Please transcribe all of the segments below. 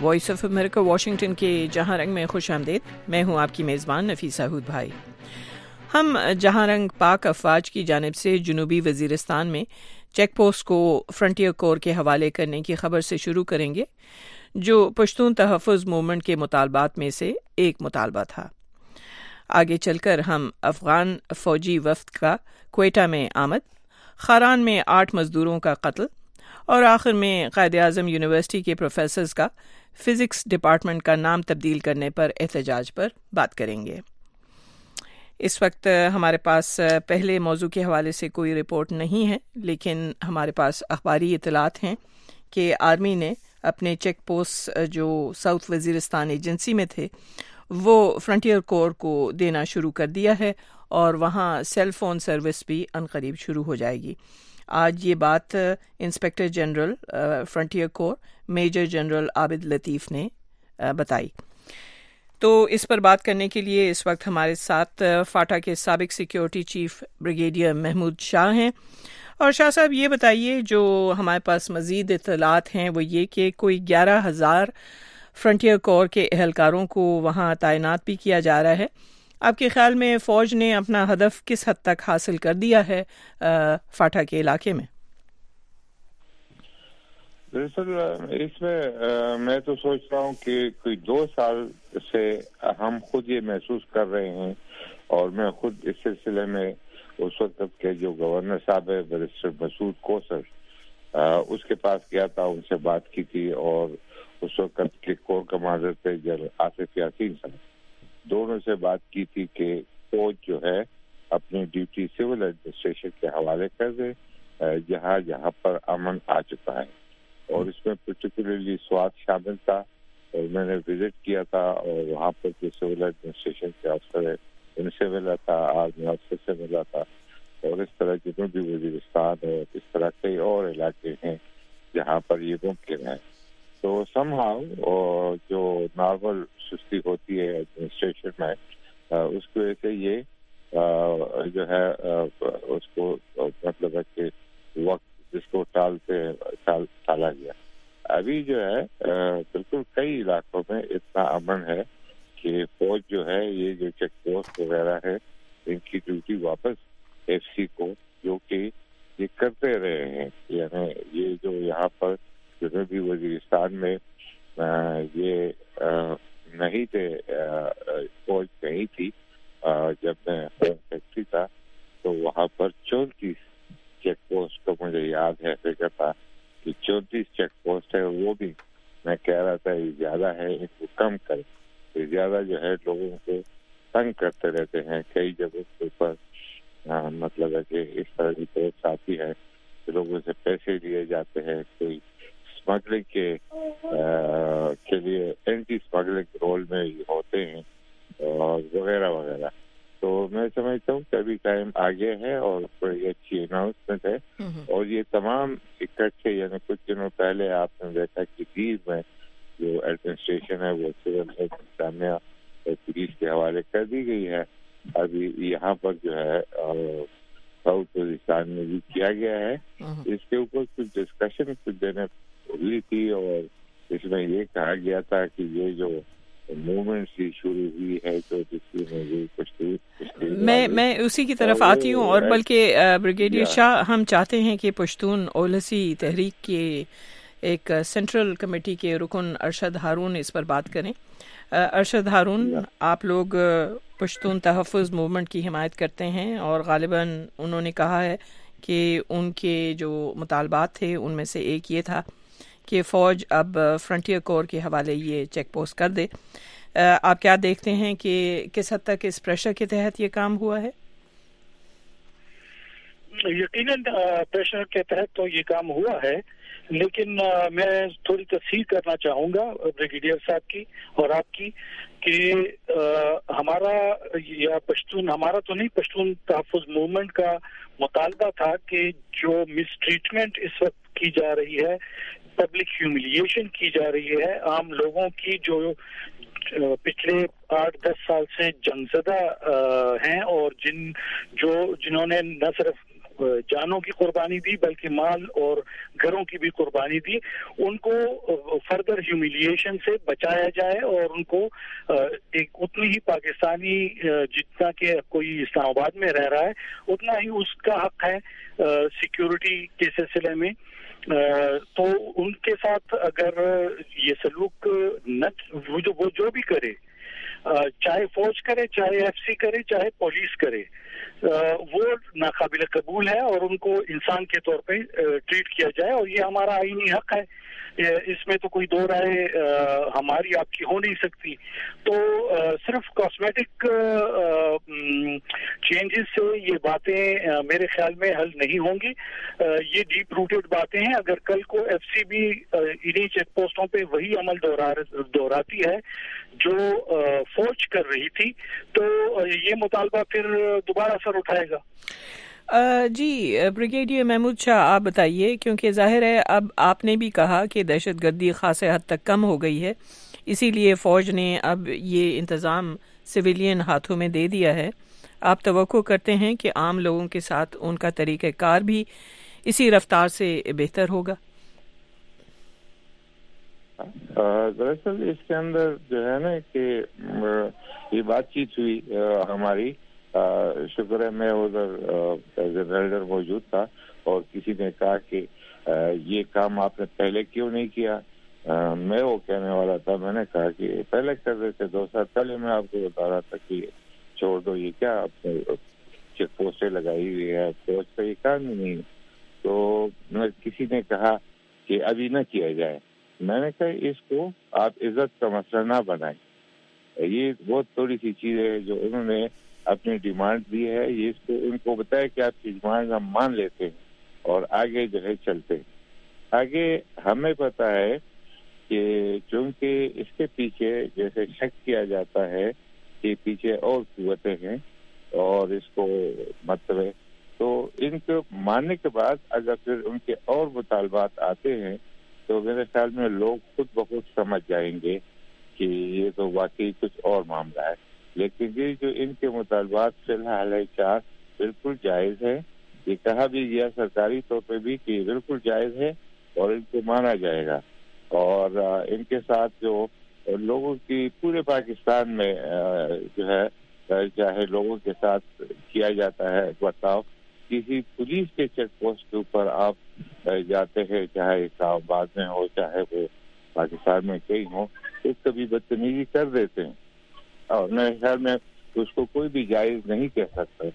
Voice of America Washington کے جہاں رنگ میں خوش آمدید. میں ہوں آپ کی میزبان نفیسہ ہود بھائی. ہم جہاں رنگ پاک افواج کی جانب سے جنوبی وزیرستان میں چیک پوسٹ کو فرنٹیئر کور کے حوالے کرنے کی خبر سے شروع کریں گے، جو پشتون تحفظ موومنٹ کے مطالبات میں سے ایک مطالبہ تھا. آگے چل کر ہم افغان فوجی وفد کا کوئٹہ میں آمد، خاران میں 8 مزدوروں کا قتل اور آخر میں قائد اعظم یونیورسٹی کے پروفیسرز کا فزکس ڈپارٹمنٹ کا نام تبدیل کرنے پر احتجاج پر بات کریں گے. اس وقت ہمارے پاس پہلے موضوع کے حوالے سے کوئی رپورٹ نہیں ہے، لیکن ہمارے پاس اخباری اطلاعات ہیں کہ آرمی نے اپنے چیک پوسٹ جو ساؤتھ وزیرستان ایجنسی میں تھے وہ فرنٹیئر کور کو دینا شروع کر دیا ہے اور وہاں سیل فون سروس بھی عنقریب شروع ہو جائے گی. آج یہ بات inspector general Frontier Corps major general Abid Latif نے بتائی. تو اس پر بات کرنے کے لیے اس وقت ہمارے ساتھ فاٹا کے سابق security chief brigadier Mahmood Shah ہیں. اور شاہ صاحب یہ بتائیے، جو ہمارے پاس مزید اطلاعات ہیں وہ یہ کہ کوئی 11,000 فرنٹیئر کور کے اہلکاروں کو وہاں تعینات بھی کیا جا رہا ہے. آپ کے خیال میں فوج نے اپنا ہدف کس حد تک حاصل کر دیا ہے فاٹا کے علاقے میں؟ دراصل اس میں تو سوچ رہا ہوں کہ کوئی 2 سال سے ہم خود یہ محسوس کر رہے ہیں، اور میں خود اس سلسلے میں اس وقت کے جو گورنر صاحب ہے بیرسٹر مسعود کوثر، اس کے پاس گیا تھا، ان سے بات کی تھی، اور اس وقت کے کور کمانڈر تھے جنرل آصف یاسین صاحب، دونوں سے بات کی تھی کہ فوج جو ہے اپنی ڈیوٹی سول ایڈمنسٹریشن کے حوالے کر دے جہاں جہاں پر امن آ چکا ہے. اور اس میں پرٹیکولرلی سوات شامل تھا، اور میں نے وزٹ کیا تھا، اور وہاں پر جو سول ایڈمنسٹریشن کے افسر ہے ان سے ملا تھا، آرمی افسر سے ملا تھا، اور اس طرح جنوبی وزیرستان اور اس طرح کئی اور علاقے ہیں جہاں پر یہ ممکن ہے. تو سم ہاؤ جو نارمل سستی ہوتی ہے ایڈمنسٹریشن میں، اس کی وجہ سے یہ جو ہے اس کو مطلب ہے کہ وقت جس کو ٹالا گیا. ابھی جو ہے بالکل کئی علاقوں میں اتنا امن ہے کہ فوج جو ہے یہ جو چیک پوسٹ وغیرہ ہے ان کی ڈیوٹی واپس ایف سی کو، جو کہ یہ کرتے رہے ہیں، یعنی یہ جو یہاں پر جنوبی وزیرستان میں یہ نہیں تھے، فوج نہیں تھی جب میں فیکٹری تھا، تو وہاں پر 34 چیک پوسٹ کا مجھے یاد ہے فکر تھا کہ 34 چیک پوسٹ ہے. وہ بھی میں کہہ رہا تھا یہ زیادہ ہے، ان کو کم کرے. یہ زیادہ جو ہے لوگوں کو تنگ کرتے رہتے ہیں. کئی جگہوں کے اوپر مطلب ہے کہ اس طرح کی پوسٹ آتی ہے کہ لوگوں سے پیسے لیے جاتے ہیں، کوئی اسمگلنگ کے لیے اینٹی اسمگلنگ رول میں ہوتے ہیں اور وغیرہ وغیرہ. تو میں سمجھتا ہوں کہ ابھی ٹائم آگے ہے اور بڑی اچھی اناؤنسمنٹ ہے. اور یہ تمام اکٹھے، یعنی کچھ دنوں پہلے آپ نے دیکھا کہ دیر میں جو ایڈمنسٹریشن ہے وہ سول انتظامیہ اور پولیس کے حوالے کر دی گئی ہے. ابھی یہاں پر جو ہے ساؤتھ وزیرستان میں بھی کیا گیا ہے. اس کے اوپر کچھ ڈسکشن کچھ دن ہوئی تھی، اور اس میں یہ کہا گیا تھا کہ یہ جو موومنٹ سی شروع ہوئی ہے تو جس میں میں اسی کی طرف آتی ہوں. اور بلکہ بریگیڈیئر شاہ، ہم چاہتے ہیں کہ پشتون اولسی تحریک کے ایک سینٹرل کمیٹی کے رکن ارشد ہارون اس پر بات کریں. ارشد ہارون، آپ لوگ پشتون تحفظ موومنٹ کی حمایت کرتے ہیں، اور غالباً انہوں نے کہا ہے کہ ان کے جو مطالبات تھے ان میں سے ایک یہ تھا کہ فوج اب فرنٹیئر کور کے حوالے یہ چیک پوسٹ کر دے. آپ کیا دیکھتے ہیں کہ کس حد تک اس پریشر کے تحت یہ کام ہوا ہے؟ یقیناً پریشر کے تحت تو یہ کام ہوا ہے، لیکن میں تھوڑی تصحیح کرنا چاہوں گا بریگیڈیئر صاحب کی اور آپ کی کہ ہمارا یا پشتون، ہمارا تو نہیں، پشتون تحفظ موومنٹ کا مطالبہ تھا کہ جو مس ٹریٹمنٹ اس وقت کی جا رہی ہے، پبلک ہیوملیشن کی جا رہی ہے عام لوگوں کی جو پچھلے 8-10 سال سے جنگ زدہ ہیں، اور جنہوں نے نہ صرف جانوں کی قربانی دی بلکہ مال اور گھروں کی بھی قربانی دی، ان کو فردر ہیومیلیشن سے بچایا جائے اور ان کو ایک اتنی ہی پاکستانی جتنا کہ کوئی اسلام آباد میں رہ رہا ہے اتنا ہی اس کا حق ہے سیکیورٹی کے سلسلے میں. تو ان کے ساتھ اگر یہ سلوک وہ جو بھی کرے، چاہے فوج کرے، چاہے ایف سی کرے، چاہے پولیس کرے، وہ ناقابل قبول ہے اور ان کو انسان کے طور پہ ٹریٹ کیا جائے، اور یہ ہمارا آئینی حق ہے. اس میں تو کوئی دو رائے ہماری آپ کی ہو نہیں سکتی. تو صرف کاسمیٹک چینجز سے یہ باتیں میرے خیال میں حل نہیں ہوں گی. یہ ڈیپ روٹڈ باتیں ہیں. اگر کل کو ایف سی بھی انہی چیک پوسٹوں پہ وہی عمل دہراتی ہے جو فوج کر رہی تھی تو یہ مطالبہ پھر دوبارہ سر اٹھائے گا. جی بریگیڈیئر محمود شاہ، آپ بتائیے، کیونکہ ظاہر ہے اب آپ نے بھی کہا کہ دہشت گردی خاصے حد تک کم ہو گئی ہے، اسی لیے فوج نے اب یہ انتظام سویلین ہاتھوں میں دے دیا ہے. آپ توقع کرتے ہیں کہ عام لوگوں کے ساتھ ان کا طریقہ کار بھی اسی رفتار سے بہتر ہوگا؟ دراصل اس کے اندر جو ہے نا کہ یہ بات چیت ہوئی ہماری، شکر ہے میں ادھر ایلڈر موجود تھا اور کسی نے کہا کہ یہ کام آپ نے پہلے کیوں نہیں کیا. میں وہ کہنے والا تھا، میں نے کہا کہ پہلے کر رہے تھے 2 سال پہلے. میں آپ کو بتا رہا تھا کہ چھوڑ دو، یہ کیا آپ نے چیک پوسٹیں لگائی ہوئی ہے، فوج کا یہ کام ہی نہیں. تو کسی نے کہا کہ ابھی نہ کیا جائے. میں نے کہا اس کو آپ عزت کا مسئلہ نہ بنائیں. یہ بہت تھوڑی سی چیز ہے جو انہوں نے اپنی ڈیمانڈ دی ہے. یہ اس کو ان کو بتایا کہ آپ کی ڈیمانڈ ہم مان لیتے ہیں اور آگے جو ہے چلتے ہیں. آگے ہمیں پتا ہے کہ چونکہ اس کے پیچھے جیسے شک کیا جاتا ہے کہ پیچھے اور قوتیں ہیں اور اس کو مطلب ہے، تو ان کو ماننے کے بعد اگر پھر ان کے اور مطالبات آتے ہیں تو میرے خیال میں لوگ خود بخود سمجھ جائیں گے کہ یہ تو واقعی کچھ اور معاملہ ہے. لیکن یہ جو ان کے مطالبات فی الحال ہے 4 بالکل جائز ہے. یہ کہا بھی گیا سرکاری طور پہ بھی کہ بالکل جائز ہے اور ان کو مانا جائے گا. اور ان کے ساتھ جو لوگوں کی پورے پاکستان میں جو ہے چاہے لوگوں کے ساتھ کیا جاتا ہے برتاؤ، کسی پولیس کے چیک پوسٹ کے اوپر آپ جاتے ہیں، چاہے اسلام آباد میں ہو چاہے وہ پاکستان میں کہیں ہو، تو کبھی بدتمیزی کر دیتے ہیں اور میرے خیال میں اس کو کوئی بھی جائز نہیں کہہ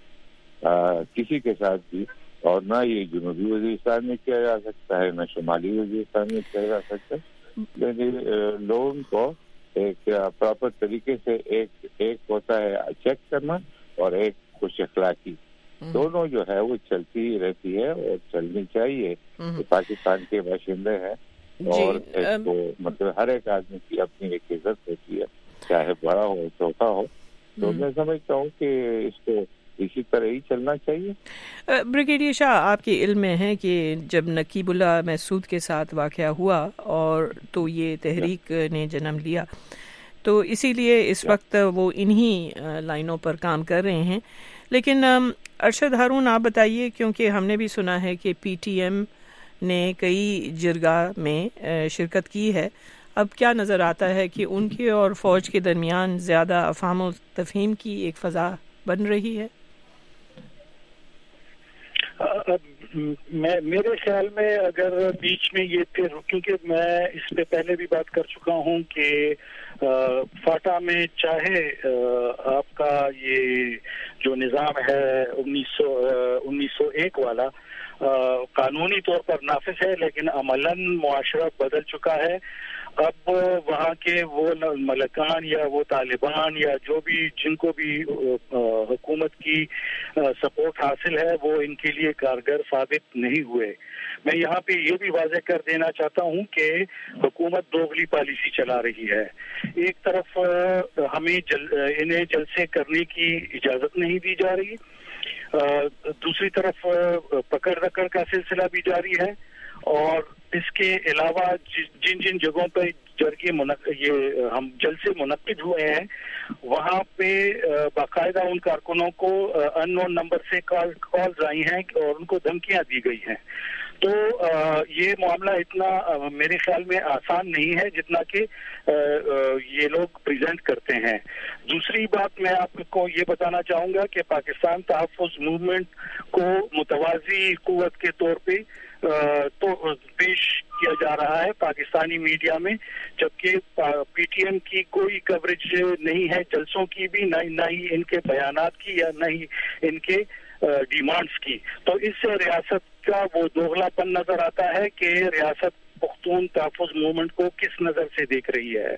سکتا کسی کے ساتھ بھی. اور نہ یہ جنوبی وزیرستان میں کیا جا سکتا ہے، نہ شمالی وزیرستان میں کیا جا سکتا ہے. لیکن لوگوں کو ایک پراپر طریقے سے ایک ہوتا ہے چیک کرنا اور ایک خوش اخلاقی، دونوں جو ہے وہ چلتی رہتی ہے اور چلنی چاہیے. پاکستان کے باشندے ہیں اور ایک کو مطلب ہر ایک آدمی کی اپنی ایک عزت ہوتی ہے، چاہے بڑا ہو چھوٹا ہو. تو میں سمجھتا ہوں کہ اس کو اسی طرح ہی چلنا چاہیے. بریگیڈیئر شاہ، آپ کے علم میں ہے کہ جب نقیب اللہ محسود کے ساتھ واقعہ ہوا اور تو یہ تحریک نے جنم لیا، تو اسی لیے اس وقت وہ انہی لائنوں پر کام کر رہے ہیں. لیکن ارشد ہارون، آپ بتائیے، کیونکہ ہم نے بھی سنا ہے کہ پی ٹی ایم نے کئی جرگہ میں شرکت کی ہے. اب کیا نظر آتا ہے کہ ان کے اور فوج کے درمیان زیادہ افہام و تفہیم کی ایک فضا بن رہی ہے؟ میرے خیال میں اگر بیچ میں یہ پھر، کیونکہ میں اس پہ پہلے بھی بات کر چکا ہوں کہ فاٹا میں چاہے آپ کا یہ جو نظام ہے 1901 والا قانونی طور پر نافذ ہے، لیکن عملاً معاشرہ بدل چکا ہے. اب وہاں کے وہ ملکان یا وہ طالبان یا جو بھی جن کو بھی حکومت کی سپورٹ حاصل ہے وہ ان کے لیے کارگر ثابت نہیں ہوئے. میں یہاں پہ یہ بھی واضح کر دینا چاہتا ہوں کہ حکومت دوغلی پالیسی چلا رہی ہے. ایک طرف ہمیں انہیں جلسے کرنے کی اجازت نہیں دی جا رہی، دوسری طرف پکڑ رکڑ کا سلسلہ بھی جاری ہے، اور اس کے علاوہ جن جگہوں پہ یہ ہم جلسے منعقد ہوئے ہیں وہاں پہ باقاعدہ ان کارکنوں کو ان نون نمبر سے کالز آئی ہیں اور ان کو دھمکیاں دی گئی ہیں. تو یہ معاملہ اتنا میرے خیال میں آسان نہیں ہے جتنا کہ یہ لوگ پریزنٹ کرتے ہیں. دوسری بات میں آپ کو یہ بتانا چاہوں گا کہ پاکستان تحفظ موومنٹ کو متوازی قوت کے طور پہ تو پیش کیا جا رہا ہے پاکستانی میڈیا میں، جبکہ پی ٹی ایم کی کوئی کوریج نہیں ہے جلسوں کی بھی، نہ ہی ان کے بیانات کی یا نہ ہی ان کے ڈیمانڈز کی. تو اس سے ریاست کا وہ دوغلا پن نظر آتا ہے کہ ریاست پختون تحفظ موومنٹ کو کس نظر سے دیکھ رہی ہے.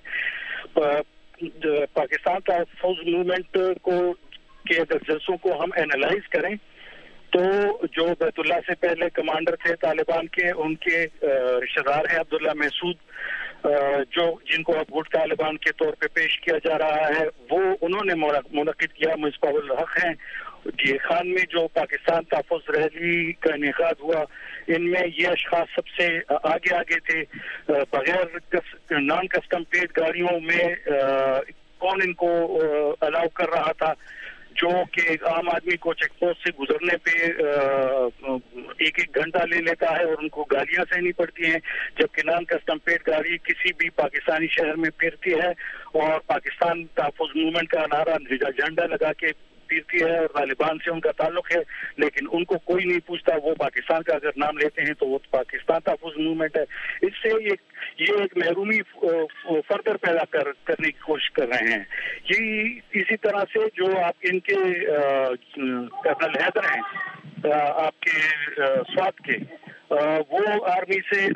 پاکستان تحفظ موومنٹ کو کے اگر جلسوں کو ہم اینالائز کریں تو جو بیت اللہ سے پہلے کمانڈر تھے طالبان کے، ان کے رشتہ دار ہیں عبداللہ محسود، جن کو اب گڈ طالبان کے طور پہ پیش کیا جا رہا ہے، وہ انہوں نے منعقد کیا. مصباح الحق ہیں ڈی خان میں جو پاکستان تحفظ ریلی کا انعقاد ہوا، ان میں یہ اشخاص سب سے آگے تھے. بغیر نان کسٹم پیڈ گاڑیوں میں کون ان کو الاؤ کر رہا تھا، جو کہ عام آدمی کو چیک پوسٹ سے گزرنے پہ ایک گھنٹہ لے لیتا ہے اور ان کو گالیاں سہنی پڑتی ہیں، جبکہ نان کسٹم پیڈ گاڑی کسی بھی پاکستانی شہر میں پھرتی ہے اور پاکستان تحفظ موومنٹ کا نعرہ جھنڈا لگا کے پھرتی ہے اور طالبان سے ان کا تعلق ہے، لیکن ان کو کوئی نہیں پوچھتا. وہ پاکستان کا اگر نام لیتے ہیں تو وہ پاکستان تحفظ موومنٹ ہے. اس سے یہ ایک محرومی فردر پیدا کرنے کی کوشش کر رہے ہیں. یہ اسی طرح سے جو آپ ان کے کرنل حیدر ہیں آپ کے سوات کے، وہ آرمی سے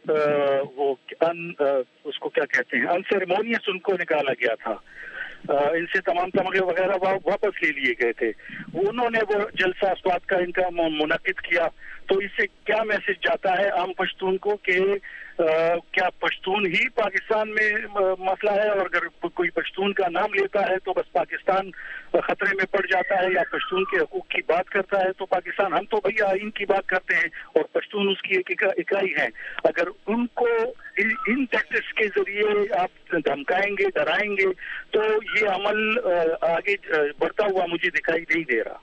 اس کو کیا کہتے ہیں ان سیریمونیس ان کو نکالا گیا تھا. ان سے تمام تمغے وغیرہ واپس لے لیے گئے تھے. انہوں نے وہ جلسہ سوات کا ان کا منعقد کیا. تو اس سے کیا میسج جاتا ہے عام پشتون کو کہ کیا پشتون ہی پاکستان میں مسئلہ ہے، اور اگر کوئی پشتون کا نام لیتا ہے تو بس پاکستان خطرے میں پڑ جاتا ہے، یا پشتون کے حقوق کی بات کرتا ہے تو پاکستان، ہم تو بھیا آئین کی بات کرتے ہیں اور پشتون اس کی ایک اکائی ہے. اگر ان کو ان ٹیکٹکس کے ذریعے آپ دھمکائیں گے، ڈرائیں گے، تو یہ عمل آگے بڑھتا ہوا مجھے دکھائی نہیں دے رہا.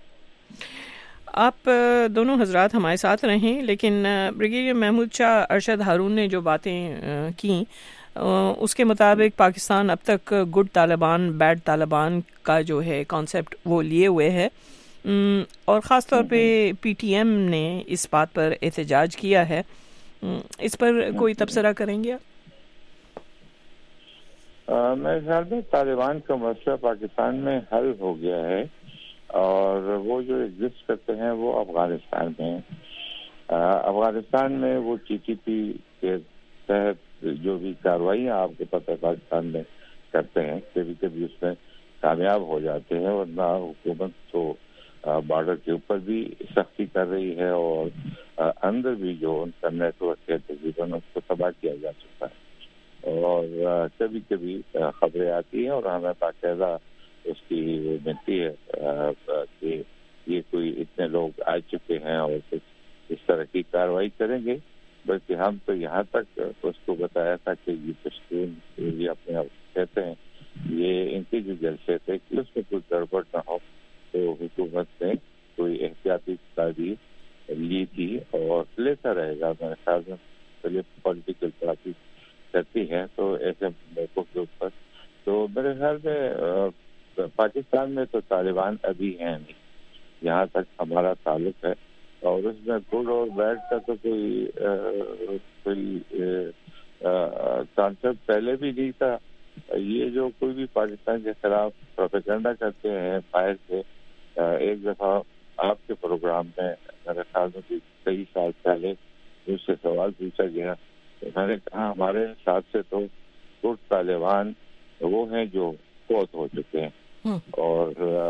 آپ دونوں حضرات ہمارے ساتھ رہیں، لیکن بریگیڈیئر محمود شاہ ارشد ہارون نے جو باتیں کیں اس کے مطابق پاکستان اب تک گڈ طالبان بیڈ طالبان کا جو ہے کانسیپٹ وہ لیے ہوئے ہے، اور خاص طور پہ پی ٹی ایم نے اس بات پر احتجاج کیا ہے. اس پر کوئی تبصرہ کریں گے آپ؟ میرے خیال میں طالبان کا مسئلہ پاکستان میں حل ہو گیا ہے، اور وہ جو ایگزسٹ کرتے ہیں وہ افغانستان میں ہیں. افغانستان میں وہ ٹی ٹی پی کے تحت جو بھی کارروائیاں آپ کو پتہ ہے پاکستان میں کرتے ہیں، کبھی کبھی اس میں کامیاب ہو جاتے ہیں، ورنہ حکومت تو بارڈر کے اوپر بھی سختی کر رہی ہے، اور اندر بھی جو ان کا نیٹ ورک ہے تقریباً اس کو تباہ کیا جا چکا ہے. اور کبھی کبھی خبریں آتی ہیں اور ہمیں باقاعدہ اس کی ملتی ہے کہ یہ کوئی اتنے لوگ آ چکے ہیں اور کچھ اس طرح کی کارروائی کریں گے. بلکہ ہم تو یہاں تک اس کو بتایا تھا کہ یہ پشتون یہ اپنے آپ کہتے ہیں، یہ ان کے جو جلسے تھے کہ اس میں کوئی گڑبڑ نہ ہو، تو حکومت نے کوئی احتیاطی تدابیر لی تھی اور لیتا رہے گا. میرے خیال میں پہلے پولیٹیکل پارٹی کرتی ہیں تو ایسے موقعوں کے اوپر، تو میرے خیال میں پاکستان میں تو طالبان ابھی ہیں نہیں جہاں تک ہمارا تعلق ہے، اور اس میں گڈ اور بیڈ کا تو کوئی کانسیپٹ پہلے بھی نہیں تھا. یہ جو کوئی بھی پاکستان کے خلاف پروپیگنڈا کرتے ہیں باہر سے، ایک دفعہ آپ کے پروگرام میں میرے خیال میں کئی سال پہلے مجھ سے سوال پوچھا گیا، میں نے کہا ہمارے حساب سے تو گڈ طالبان وہ ہیں جو فوت ہو چکے ہیں، اور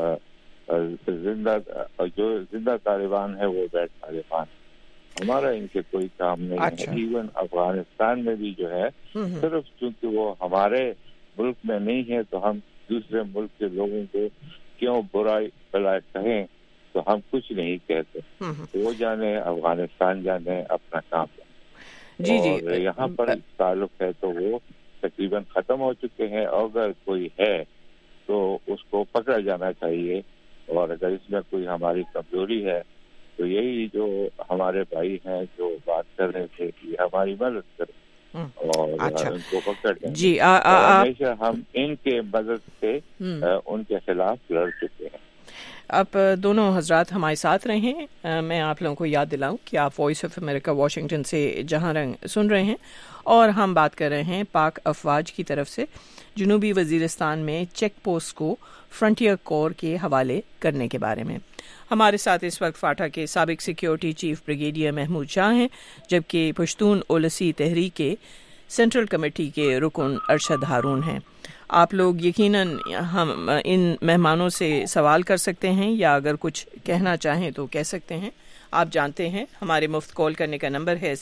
جو زندہ طالبان ہے وہ بیڈ طالبان. ہمارا ان کے کوئی کام نہیں ہے. ایون افغانستان میں بھی جو ہے صرف چونکہ وہ ہمارے ملک میں نہیں ہے تو ہم دوسرے ملک کے لوگوں کو کیوں برائی بھلائی کہیں، تو ہم کچھ نہیں کہتے. وہ جانے افغانستان جانے اپنا کام. جی اور یہاں پر تعلق ہے تو وہ تقریباً ختم ہو چکے ہیں، اور اگر کوئی ہے تو اس کو پکڑا جانا چاہیے، اور اگر اس میں کوئی ہماری کمزوری ہے تو یہی جو ہمارے بھائی ہیں جو بات کر رہے تھے کہ ہماری مدد کریں اور ان کو پکڑ لیں۔ جی ہمیشہ ہم ان کے مدد سے ان کے خلاف لڑ چکے ہیں۔ آپ دونوں حضرات ہمارے ساتھ رہیں۔ میں آپ لوگوں کو یاد دلاؤں کہ آپ وائس آف امریکہ واشنگٹن سے جہاں رنگ سن رہے ہیں، اور ہم بات کر رہے ہیں پاک افواج کی طرف سے جنوبی وزیرستان میں چیک پوسٹ کو فرنٹیئر کور کے حوالے کرنے کے بارے میں۔ ہمارے ساتھ اس وقت فاٹا کے سابق security chief brigadier Mahmood Shah ہیں، جبکہ پشتون اولسی تحریک کے سینٹرل کمیٹی کے رکن ارشد ہارون ہیں۔ آپ لوگ یقیناً ہم ان مہمانوں سے سوال کر سکتے ہیں، یا اگر کچھ کہنا چاہیں تو کہہ سکتے ہیں۔ آپ جانتے ہیں ہمارے مفت کال کرنے کا نمبر ہے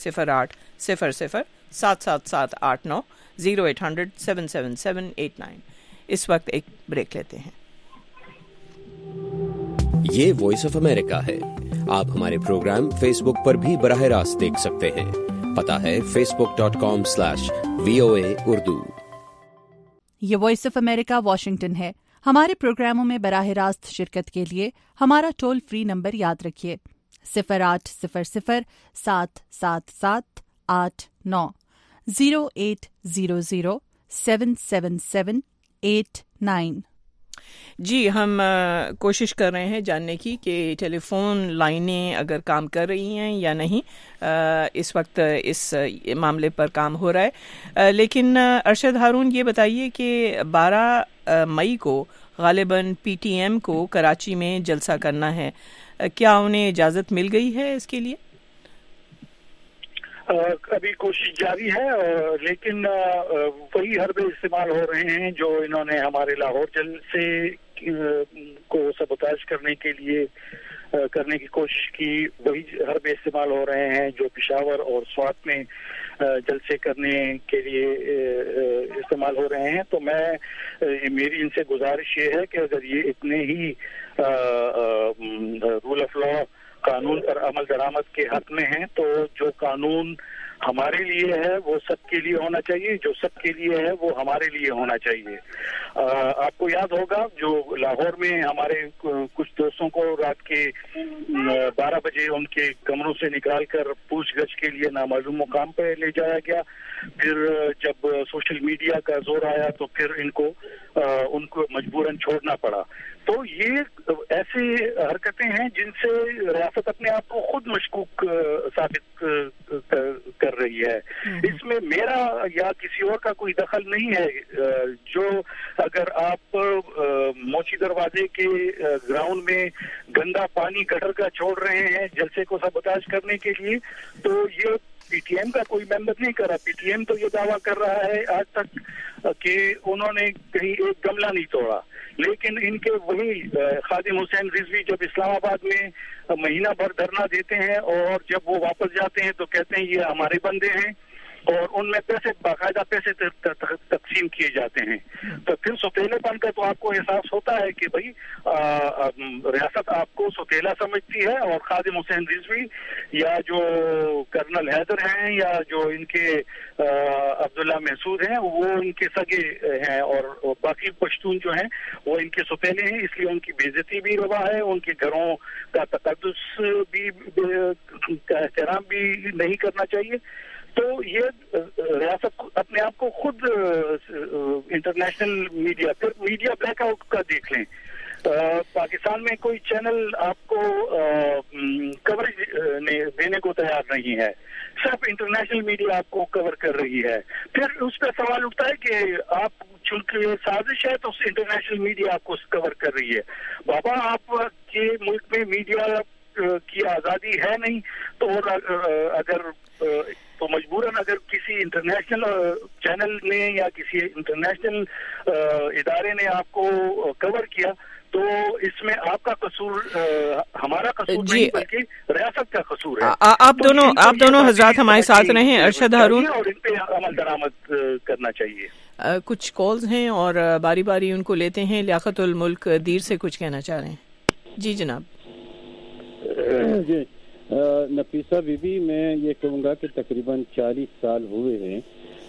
0800-777-89 0800-777-89۔ اس وقت ایک بریک لیتے ہیں۔ یہ وائس آف امریکہ ہے۔ آپ ہمارے پروگرام فیس بک پر بھی براہ راست دیکھ سکتے ہیں۔ پتہ ہے facebook.com/VOA Urdu۔ یہ وائس آف امریکہ واشنگٹن ہے۔ ہمارے پروگراموں میں براہ راست شرکت کے لیے ہمارا ٹول فری نمبر یاد رکھیے 0800-777-89 0800-777-89۔ جی، ہم کوشش کر رہے ہیں جاننے کی کہ ٹیلی فون لائنیں اگر کام کر رہی ہیں یا نہیں۔ اس وقت اس معاملے پر کام ہو رہا ہے، لیکن ارشد ہارون یہ بتائیے کہ 12 مئی کو غالباً پی ٹی ایم کو کراچی میں جلسہ کرنا ہے، کیا انہیں اجازت مل گئی ہے اس کے لیے؟ ابھی کوشش جاری ہے، لیکن وہی حربے استعمال ہو رہے ہیں جو انہوں نے ہمارے لاہور جلسے کو سبوتاژ کرنے کے لیے کرنے کی کوشش کی، وہی حربے استعمال ہو رہے ہیں جو پشاور اور سوات میں جلسے کرنے کے لیے استعمال ہو رہے ہیں۔ تو میری ان سے گزارش یہ ہے کہ اگر یہ اتنے ہی رول آف لا قانون پر عمل درآمد کے حق میں ہیں، تو جو قانون ہمارے لیے ہے وہ سب کے لیے ہونا چاہیے، جو سب کے لیے ہے وہ ہمارے لیے ہونا چاہیے۔ آپ کو یاد ہوگا جو لاہور میں ہمارے کچھ دوستوں کو رات کے 12 بجے ان کے کمروں سے نکال کر پوچھ گچھ کے لیے نامعلوم مقام پہ لے جایا گیا، پھر جب سوشل میڈیا کا زور آیا تو پھر ان کو مجبوراً چھوڑنا پڑا۔ تو یہ ایسی حرکتیں ہیں جن سے ریاست اپنے آپ کو خود مشکوک ثابت کر رہی ہے۔ اس میں میرا یا کسی اور کا کوئی دخل نہیں ہے۔ جو اگر آپ موچی دروازے کے گراؤنڈ میں گندا پانی گٹر کا چھوڑ رہے ہیں جلسے کو سبوتاژ کرنے کے لیے، تو یہ پی ٹی ایم کا کوئی ممبر نہیں کر رہا۔ پی ٹی ایم تو یہ دعویٰ کر رہا ہے آج تک کہ انہوں نے کہیں ایک گملہ نہیں توڑا، لیکن ان کے وہی خادم حسین رضوی جب اسلام آباد میں مہینہ بھر دھرنا دیتے ہیں اور جب وہ واپس جاتے ہیں تو کہتے ہیں یہ ہمارے بندے ہیں، اور ان میں باقاعدہ پیسے تقسیم کیے جاتے ہیں۔ تو پھر سوتیلے پن کا تو آپ کو احساس ہوتا ہے کہ بھائی ریاست آپ کو سوتیلا سمجھتی ہے، اور خادم حسین رضوی یا جو کرنل حیدر ہیں یا جو ان کے عبداللہ محسود ہیں وہ ان کے سگے ہیں، اور باقی پشتون جو ہیں وہ ان کے سوتیلے ہیں، اس لیے ان کی بے عزتی بھی روا ہے، ان کے گھروں کا تقدس بھی کا احترام بھی نہیں کرنا چاہیے۔ تو یہ ریاست اپنے آپ کو خود انٹرنیشنل میڈیا، پھر میڈیا بلیک آؤٹ کا دیکھ لیں، پاکستان میں کوئی چینل آپ کو کوریج دینے کو تیار نہیں ہے، صرف انٹرنیشنل میڈیا آپ کو کور کر رہی ہے۔ پھر اس پہ سوال اٹھتا ہے کہ آپ چونکہ سازش ہے تو انٹرنیشنل میڈیا آپ کو کور کر رہی ہے۔ بابا آپ کے ملک میں میڈیا کی آزادی ہے نہیں، تو اگر تو مجبوراً اگر کسی انٹرنیشنل چینل نے یا کسی انٹرنیشنل ادارے نے آپ کو کور کیا تو اس میں آپ کا قصور ہمارا قصور نہیں بلکہ ریاست کا قصور ہے۔ آپ دونوں حضرات ہمارے ساتھ رہیں۔ ارشد ہارون، اور ان پہ عمل درآمد کرنا چاہیے۔ کچھ کالز ہیں اور باری باری ان کو لیتے ہیں۔ لیاقت الملک دیر سے کچھ کہنا چاہ رہے ہیں۔ جی جناب۔ جی نفیسہ بی بی، میں یہ کہوں گا کہ تقریباً 40 سال ہوئے ہیں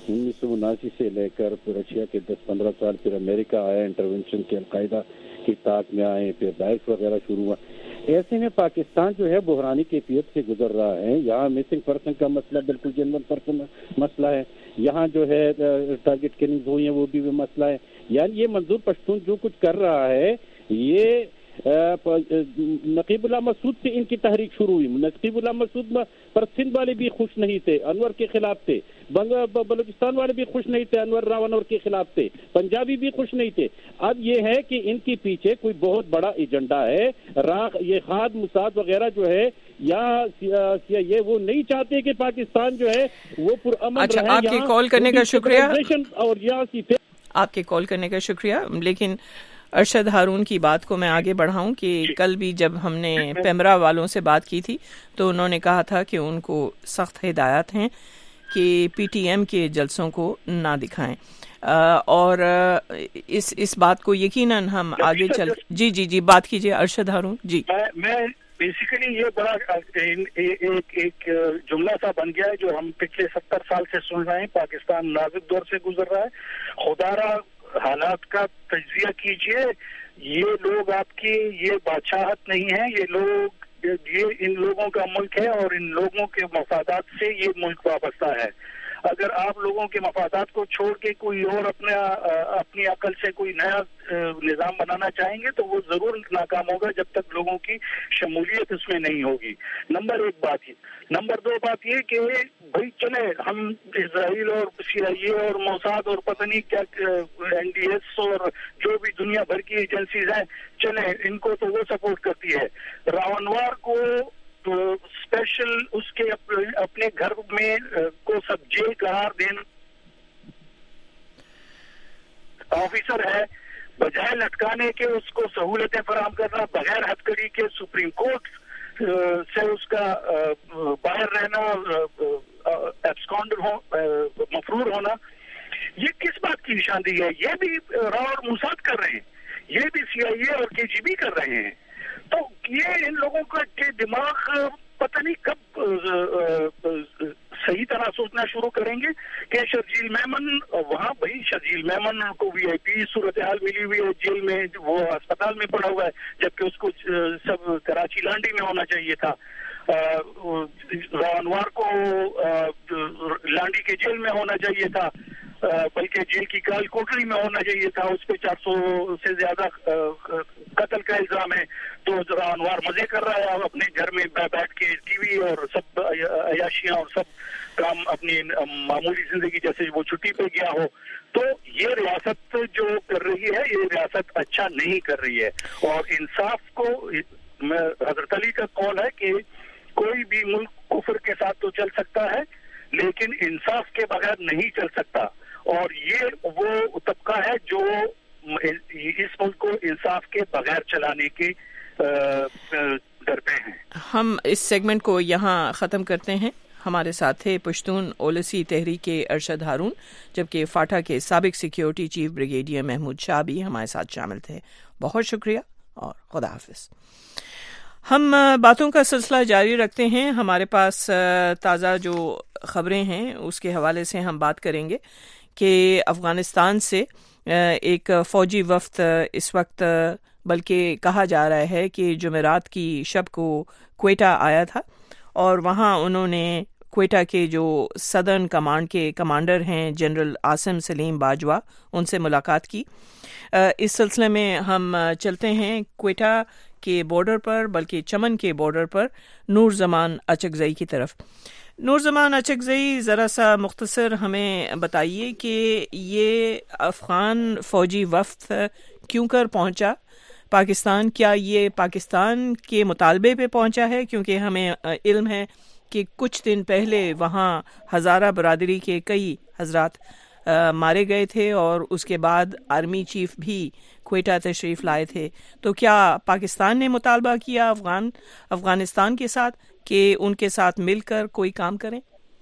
1979 سے لے کر پھر رشیا کے 10-15 سال، پھر امریکہ آیا انٹرونشن کے، القاعدہ کی طاق میں آئے، پھر داعش وغیرہ شروع ہوا. ایسے میں پاکستان جو ہے بحرانی کیفیت سے گزر رہا ہے. یہاں مسنگ پرسن کا مسئلہ بالکل جنرل پرسن مسئلہ ہے، یہاں جو ہے ٹارگٹ کلنگ ہوئی ہیں وہ بھی مسئلہ ہے. یعنی یہ منظور پشتون جو کچھ کر رہا ہے، یہ نقیب اللہ مسعود سے ان کی تحریک شروع ہوئی. نقیب اللہ مسعود پر سندھ والے بھی خوش نہیں تھے، انور کے خلاف تھے. بلوچستان والے بھی خوش نہیں تھے، انور راو انور کے خلاف تھے. پنجابی بھی خوش نہیں تھے. اب یہ ہے کہ ان کے پیچھے کوئی بہت بڑا ایجنڈا ہے. یہ خاد موساد وغیرہ جو ہے یا یہ وہ نہیں چاہتے کہ پاکستان جو ہے وہ پرامن رہے. اچھا، آپ کے کال کرنے کا شکریہ. اور یہاں آپ کے کال کرنے کا شکریہ. لیکن ارشد ہارون کی بات کو میں آگے بڑھاؤں کہ کل بھی جب ہم نے پیمرا والوں سے بات کی تھی تو انہوں نے کہا تھا کہ ان کو سخت ہدایات ہیں کہ پی ٹی ایم کے جلسوں کو نہ دکھائیں، اور اس بات کو یقیناً ہم آگے چل. جی بات کیجیے ارشد ہارون. جی میں بیسیکلی یہ بڑا ایک جملہ سا بن گیا ہے جو ہم پچھلے 70 سال سے سن رہے ہیں. پاکستان نازک دور سے گزر رہا ہے. خدارا حالات کا تجزیہ کیجئے. یہ لوگ آپ کی یہ بادشاہت نہیں ہے، یہ ان لوگوں کا ملک ہے اور ان لوگوں کے مفادات سے یہ ملک وابستہ ہے. اگر آپ لوگوں کے مفادات کو چھوڑ کے کوئی اور اپنی عقل سے کوئی نیا نظام بنانا چاہیں گے تو وہ ضرور ناکام ہوگا جب تک لوگوں کی شمولیت اس میں نہیں ہوگی. نمبر 1 بات یہ. نمبر 2 بات یہ کہ بھائی چلے ہم اسرائیل اور CIA اور موساد اور پتہ نہیں کیا NDS اور جو بھی دنیا بھر کی ایجنسیز ہیں، چلے ان کو تو وہ سپورٹ کرتی ہے. راونوار کو اسپیشل اس کے اپنے گھر میں کو سب جیل قرار دینا آفیسر ہے، بجائے لٹکانے کے اس کو سہولتیں فراہم کرنا، بغیر ہتھکڑی کے سپریم کورٹ سے اس کا باہر رہنا، مفرور ہونا، یہ کس بات کی نشاندہی ہے؟ یہ بھی راو اور موساد کر رہے ہیں، یہ بھی CIA اور KGB کر رہے ہیں. تو یہ ان لوگوں کے دماغ پتہ نہیں کب صحیح طرح سوچنا شروع کریں گے کہ شرجیل میمن وہاں، بھائی شرجیل میمن کو VIP صورتحال ملی ہوئی ہے جیل میں، وہ اسپتال میں پڑا ہوا ہے، جبکہ اس کو سب کراچی لانڈی میں ہونا چاہیے تھا. راونوار کو لانڈی کے جیل میں ہونا چاہیے تھا، بلکہ جیل کی کال کوٹری میں ہونا چاہیے تھا. اس پہ 400 سے زیادہ قتل کا الزام ہے. تو راونوار مزے کر رہا ہے اپنے گھر میں بیٹھ کے ٹی وی اور سب عیاشیاں اور سب کام اپنی معمولی زندگی جیسے وہ چھٹی پہ گیا ہو. تو یہ ریاست جو کر رہی ہے، یہ ریاست اچھا نہیں کر رہی ہے. اور انصاف کو حضرت علی کا قول ہے کہ کوئی بھی ملک کفر کے ساتھ تو چل سکتا ہے لیکن انصاف کے بغیر نہیں چل سکتا. اور یہ وہ طبقہ ہے جو اس ملک کو انصاف کے بغیر چلانے کے ڈرتے ہیں. ہم اس سیگمنٹ کو یہاں ختم کرتے ہیں. ہمارے ساتھ تھے پشتون اولسی تحریک کے ارشد ہارون، جبکہ فاٹا کے سابق security chief brigadier Mahmood Shah بھی ہمارے ساتھ شامل تھے. بہت شکریہ اور خدا حافظ. ہم باتوں کا سلسلہ جاری رکھتے ہیں. ہمارے پاس تازہ جو خبریں ہیں اس کے حوالے سے ہم بات کریں گے کہ افغانستان سے ایک فوجی وفد اس وقت، بلکہ کہا جا رہا ہے کہ جمعرات کی شب کو کوئٹہ آیا تھا، اور وہاں انہوں نے کوئٹہ کے جو صدرن کمانڈ کے کمانڈر ہیں جنرل عاصم سلیم باجوہ، ان سے ملاقات کی. اس سلسلے میں ہم چلتے ہیں کوئٹہ کے بارڈر پر، بلکہ چمن کے بارڈر پر نور زمان اچکزئی کی طرف. نور زمان اچکزئی، ذرا سا مختصر ہمیں بتائیے کہ یہ افغان فوجی وفد کیوں کر پہنچا پاکستان؟ کیا یہ پاکستان کے مطالبے پہ پہنچا ہے؟ کیونکہ ہمیں علم ہے کہ کچھ دن پہلے وہاں ہزارہ برادری کے کئی حضرات مارے گئے تھے، اور اس کے بعد آرمی چیف بھی کوئٹہ تشریف لائے تھے. تو کیا پاکستان نے مطالبہ کیا افغانستان کے ساتھ کہ ان کے ساتھ مل کر کوئی کام کریں؟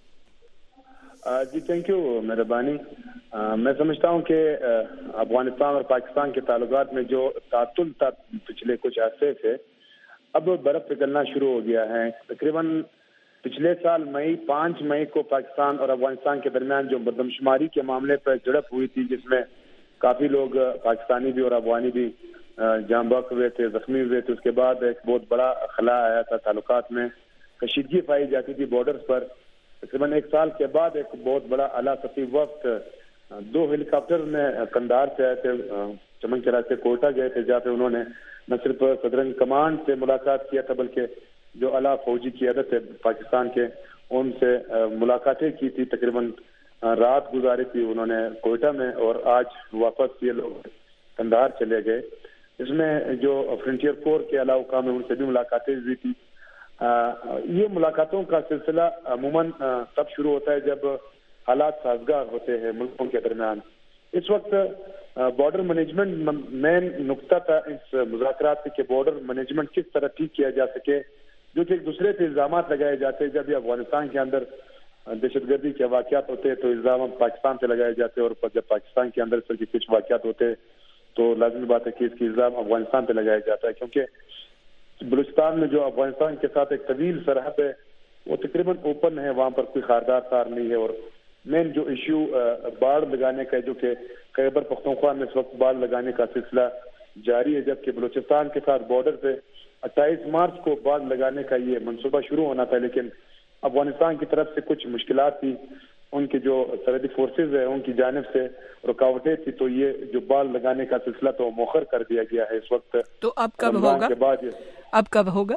جی تھینک یو، مہربانی. میں سمجھتا ہوں کہ افغانستان اور پاکستان کے تعلقات میں جو تعطل تھا پچھلے کچھ عرصے سے، اب برف پگھلنا شروع ہو گیا ہے. تقریباً پچھلے سال 5 مئی کو پاکستان اور افغانستان کے درمیان جو مردم شماری کے معاملے پر جھڑپ ہوئی تھی، جس میں کافی لوگ پاکستانی بھی اور افغانی بھی جاں بحق ہوئے تھے، زخمی ہوئے تھے، اس کے بعد ایک بہت بڑا خلا آیا تھا، تعلقات میں کشیدگی پائی جاتی تھی بارڈرز پر. تقریباً 1 سال کے بعد ایک بہت بڑا اعلیٰ سطحی وفد 2 ہیلی کاپٹر میں قندھار سے آئے تھے، چمن چرا سے کوئٹہ گئے تھے، جہاں پہ انہوں نے نہ صرف صدرنگ کمانڈ سے ملاقات کیا تھا بلکہ جو اعلیٰ فوجی قیادت ہے پاکستان کے ان سے ملاقاتیں کی تھی. تقریباً رات گزاری تھی انہوں نے کوئٹہ میں، اور آج واپس یہ لوگ قندھار چلے گئے. اس میں جو فرنٹیئر کور کے اعلیٰ حکام ہیں ان سے بھی ملاقاتیں ہوئی تھی. یہ ملاقاتوں کا سلسلہ عموماً تب شروع ہوتا ہے جب حالات سازگار ہوتے ہیں ملکوں کے درمیان. اس وقت بارڈر مینجمنٹ مین نقطہ تھا اس مذاکرات کے، بارڈر مینجمنٹ کس طرح ٹھیک کیا جا سکے، جو کہ ایک دوسرے پہ الزامات لگائے جاتے ہیں. جب یہ افغانستان کے اندر دہشت گردی کے واقعات ہوتے ہیں تو الزام پاکستان پہ لگائے جاتے ہیں، اور جب پاکستان کے اندر سے کچھ واقعات ہوتے ہیں تو لازمی بات ہے کہ اس کی الزام افغانستان پہ لگایا جاتا ہے، کیونکہ بلوچستان میں جو افغانستان کے ساتھ ایک طویل سرحد ہے وہ تقریباً اوپن ہے، وہاں پر کوئی خاردار تار نہیں ہے. اور مین جو ایشو باڑ لگانے کا ہے، جو کہ خیبر پختونخوا میں اس وقت باڑ لگانے کا سلسلہ جاری ہے، جبکہ بلوچستان کے ساتھ بارڈر پہ 28 مارچ کو باڑ لگانے کا یہ منصوبہ شروع ہونا تھا، لیکن افغانستان کی طرف سے کچھ مشکلات تھی، ان کے جو سرحدی فورسز ہیں ان کی جانب سے رکاوٹیں تھی، تو یہ جو باڑ لگانے کا سلسلہ تو مؤخر کر دیا گیا ہے اس وقت. تو اب کب ہوگا؟ کے بعد اب کب ہوگا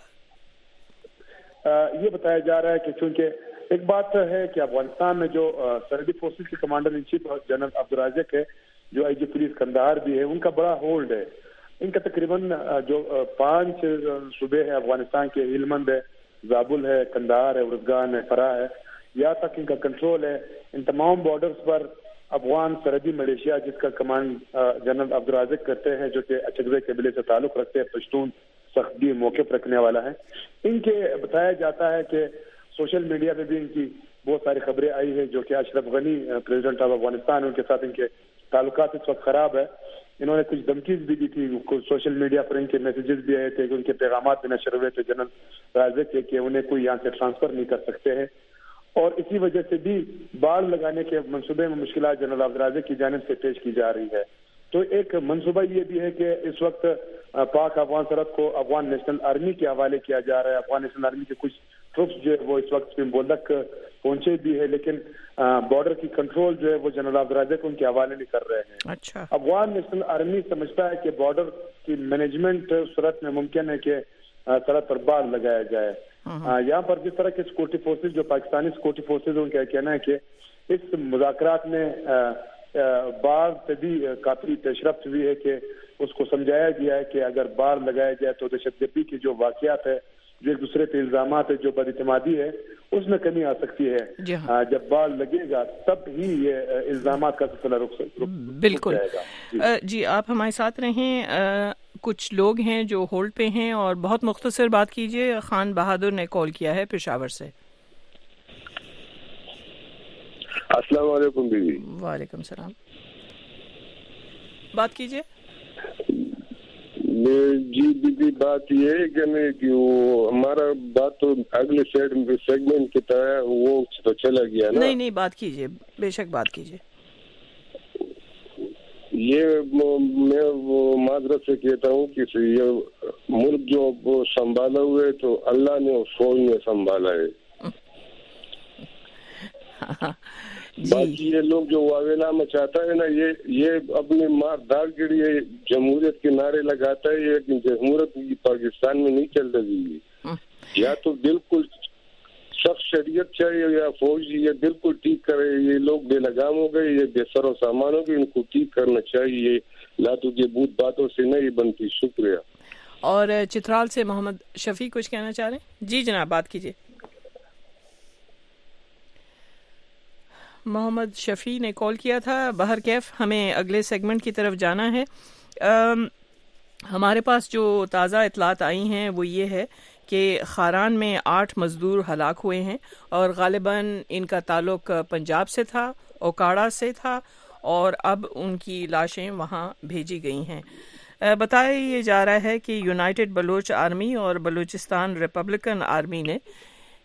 یہ بتایا جا رہا ہے کہ چونکہ ایک بات ہے کہ افغانستان میں جو سرحدی فورسز کے commander in chief general Abdul Raziq ہے، جو آئی جی پولیس قندھار بھی ہے، ان کا بڑا ہولڈ ہے. ان کا تقریباً جو 5 صوبے ہیں افغانستان کے، ہلمند ہے، زابل ہے، قندھار ہے، ارزگان ہے، فرا ہے، یہاں تک ان کا کنٹرول ہے. ان تمام بارڈرز پر افغان سرحدی ملیشیا جس کا کمانڈ جنرل عبدالرازق کرتے ہیں، جو کہ اچکزئی قبیلے سے تعلق رکھتے ہیں، پشتون سختی موقف رکھنے والا ہے. ان کے بتایا جاتا ہے کہ سوشل میڈیا پہ بھی ان کی بہت ساری خبریں آئی ہیں، جو کہ اشرف غنی پریزیڈنٹ آف افغانستان، ان کے ساتھ ان کے تعلقات اس وقت خراب ہے. انہوں نے کچھ دھمکیز بھی دی تھی، سوشل میڈیا پر ان کے میسیجز بھی آئے تھے کہ ان کے پیغامات بھی نشر ہوئے تھے جنرل رازق کے کہ انہیں کوئی یہاں سے ٹرانسفر نہیں کر سکتے ہیں، اور اسی وجہ سے بھی باڑ لگانے کے منصوبے میں مشکلات جنرل عبدالرازق کی جانب سے پیش کی جا رہی ہے. تو ایک منصوبہ یہ بھی ہے کہ اس وقت پاک افغان سرحد کو افغان نیشنل آرمی کے حوالے کیا جا رہا ہے. افغان نیشنل آرمی کے کچھ ٹروپس جو ہے وہ اس وقت بولدک پہنچے بھی ہے، لیکن بارڈر کی کنٹرول جو ہے وہ جنرل عبدالرازق ان کے حوالے نہیں کر رہے ہیں. اچھا. افغان نیشنل آرمی سمجھتا ہے کہ بارڈر کی مینجمنٹ صورت میں ممکن ہے کہ سرحد پر باڑ لگایا جائے. یہاں پر جس طرح کے سیکورٹی فورسز، جو پاکستانی سیکورٹی فورسز، ان کا کہنا ہے کہ اس مذاکرات میں باڑ سے بھی کافی پیش رفت ہوئی ہے، کہ اس کو سمجھایا گیا ہے کہ اگر باڑ لگایا جائے تو دہشت گردی کے جو واقعات ہے، جو ایک دوسرے پہ الزامات ہے، جو بد اعتمادی ہے، اس میں کمی آ سکتی ہے. جب باڑ لگے گا تب ہی یہ الزامات کا سلسلہ رک بالکل جائے گا. جی آپ ہمارے ساتھ رہیں. کچھ لوگ ہیں جو ہولڈ پہ ہیں، اور بہت مختصر بات کیجیے. خان بہادر نے کال کیا ہے پشاور سے. السلام علیکم بیوی. وعلیکم السلام. بات کیجیے. جی بیوی، بات یہ ہے کہ وہ ہمارا بات تو اگلے سیگمنٹ کی طرح وہ تو چلا گیا نا. نہیں بات کیجیے، بے شک بات کیجیے. یہ میں وہ معذرت سے کہتا ہوں کہ یہ ملک جو سنبھالا ہوئے تو اللہ نے فوج نے سنبھالا ہے. باقی یہ لوگ جو واویلا مچاتا ہے نا، یہ اپنی مار داغ کے لیے جمہوریت کے نعرے لگاتا ہے، لیکن جمہوریت پاکستان میں نہیں چل رہی. یا تو بالکل سخت شریعت چاہیے یا فوج یہ بالکل ٹھیک کرے. یہ لوگ بے لگام ہو گئے، یہ بے سر و سامان ہو گئے، ان کو ٹھیک کرنا چاہیے. لاتو کے بوت باتوں سے نہیں بنتی. شکریہ. اور چترال سے محمد شفیع کچھ کہنا چاہ رہے ہیں؟ جی جناب بات کیجیے. محمد شفیع نے کال کیا تھا. بہرکیف ہمیں اگلے سیگمنٹ کی طرف جانا ہے. ہمارے پاس جو تازہ اطلاعات آئی ہیں وہ یہ ہے کہ خاران میں 8 مزدور ہلاک ہوئے ہیں، اور غالباً ان کا تعلق پنجاب سے تھا، اوکاڑا سے تھا، اور اب ان کی لاشیں وہاں بھیجی گئی ہیں. بتایا یہ جا رہا ہے کہ یونائٹڈ بلوچ آرمی اور بلوچستان ریپبلکن آرمی نے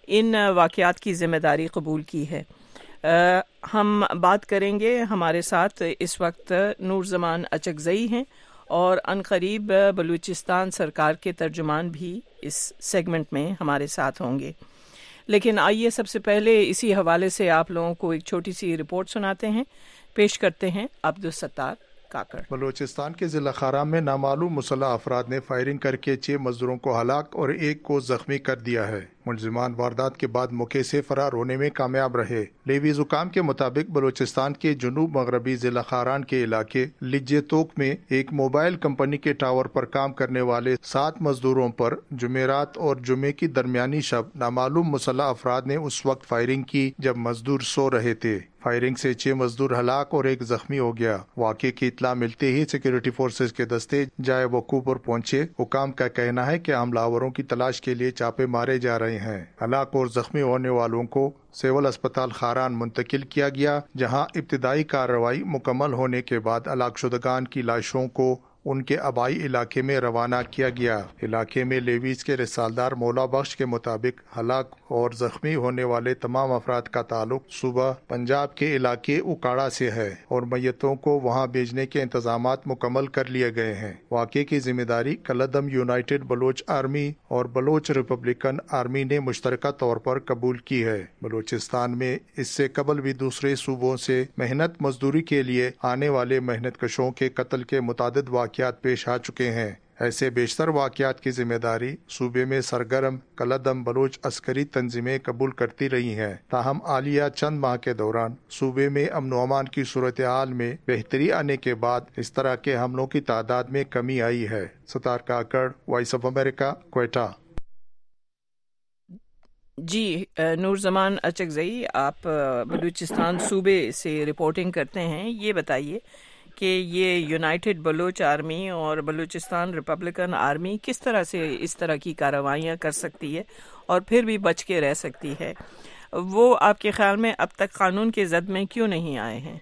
ان واقعات کی ذمہ داری قبول کی ہے۔ ہم بات کریں گے، ہمارے ساتھ اس وقت نور زمان اچکزئی ہیں اور عنقریب بلوچستان سرکار کے ترجمان بھی اس سیگمنٹ میں ہمارے ساتھ ہوں گے۔ لیکن آئیے سب سے پہلے اسی حوالے سے آپ لوگوں کو ایک چھوٹی سی رپورٹ سناتے ہیں، پیش کرتے ہیں عبدالستار کاکڑ۔ بلوچستان کے ضلع خارام میں نامعلوم مسلح افراد نے فائرنگ کر کے 6 مزدوروں کو ہلاک اور 1 کو زخمی کر دیا ہے۔ ملزمان واردات کے بعد موقع سے فرار ہونے میں کامیاب رہے۔ لیوی زکام کے مطابق بلوچستان کے جنوب مغربی ضلع خاران کے علاقے لجے توک میں ایک موبائل کمپنی کے ٹاور پر کام کرنے والے 7 مزدوروں پر جمعرات اور جمعے کی درمیانی شب نامعلوم مسلح افراد نے اس وقت فائرنگ کی جب مزدور سو رہے تھے۔ فائرنگ سے 6 مزدور ہلاک اور 1 زخمی ہو گیا۔ واقعے کی اطلاع ملتے ہی سیکورٹی فورسز کے دستے جائے وقوع پر پہنچے۔ حکام کا کہنا ہے کہ حملہ آوروں کی تلاش کے لیے چھاپے مارے جا رہے ہیں۔ ہلاک اور زخمی ہونے والوں کو سول اسپتال خاران منتقل کیا گیا، جہاں ابتدائی کارروائی مکمل ہونے کے بعد ہلاک شدگان کی لاشوں کو ان کے آبائی علاقے میں روانہ کیا گیا۔ علاقے میں لیویز کے رسالدار مولا بخش کے مطابق ہلاک اور زخمی ہونے والے تمام افراد کا تعلق صوبہ پنجاب کے علاقے اکاڑا سے ہے اور میتوں کو وہاں بھیجنے کے انتظامات مکمل کر لیے گئے ہیں۔ واقعے کی ذمہ داری کلدم یونائٹڈ بلوچ آرمی اور بلوچ ریپبلکن آرمی نے مشترکہ طور پر قبول کی ہے۔ بلوچستان میں اس سے قبل بھی دوسرے صوبوں سے محنت مزدوری کے لیے آنے والے محنت کشوں کے قتل کے متعدد واقعات پیش آ چکے ہیں۔ ایسے بیشتر واقعات کی ذمہ داری صوبے میں سرگرم کلدم بلوچ عسکری تنظیمیں قبول کرتی رہی ہیں۔ تاہم حالیہ چند ماہ کے دوران صوبے میں امن و امان کی صورتحال میں بہتری آنے کے بعد اس طرح کے حملوں کی تعداد میں کمی آئی ہے۔ Sattar Kakar, voice of America, Quetta. جی نور زمان اچکزئی، آپ بلوچستان صوبے سے رپورٹنگ کرتے ہیں، یہ بتائیے کہ یہ یونائٹڈ بلوچ آرمی اور بلوچستان ریپبلکن آرمی کس طرح سے اس طرح کی کارروائیاں کر سکتی ہے اور پھر بھی بچ کے رہ سکتی ہے؟ وہ آپ کے خیال میں اب تک قانون کے زد میں کیوں نہیں آئے ہیں؟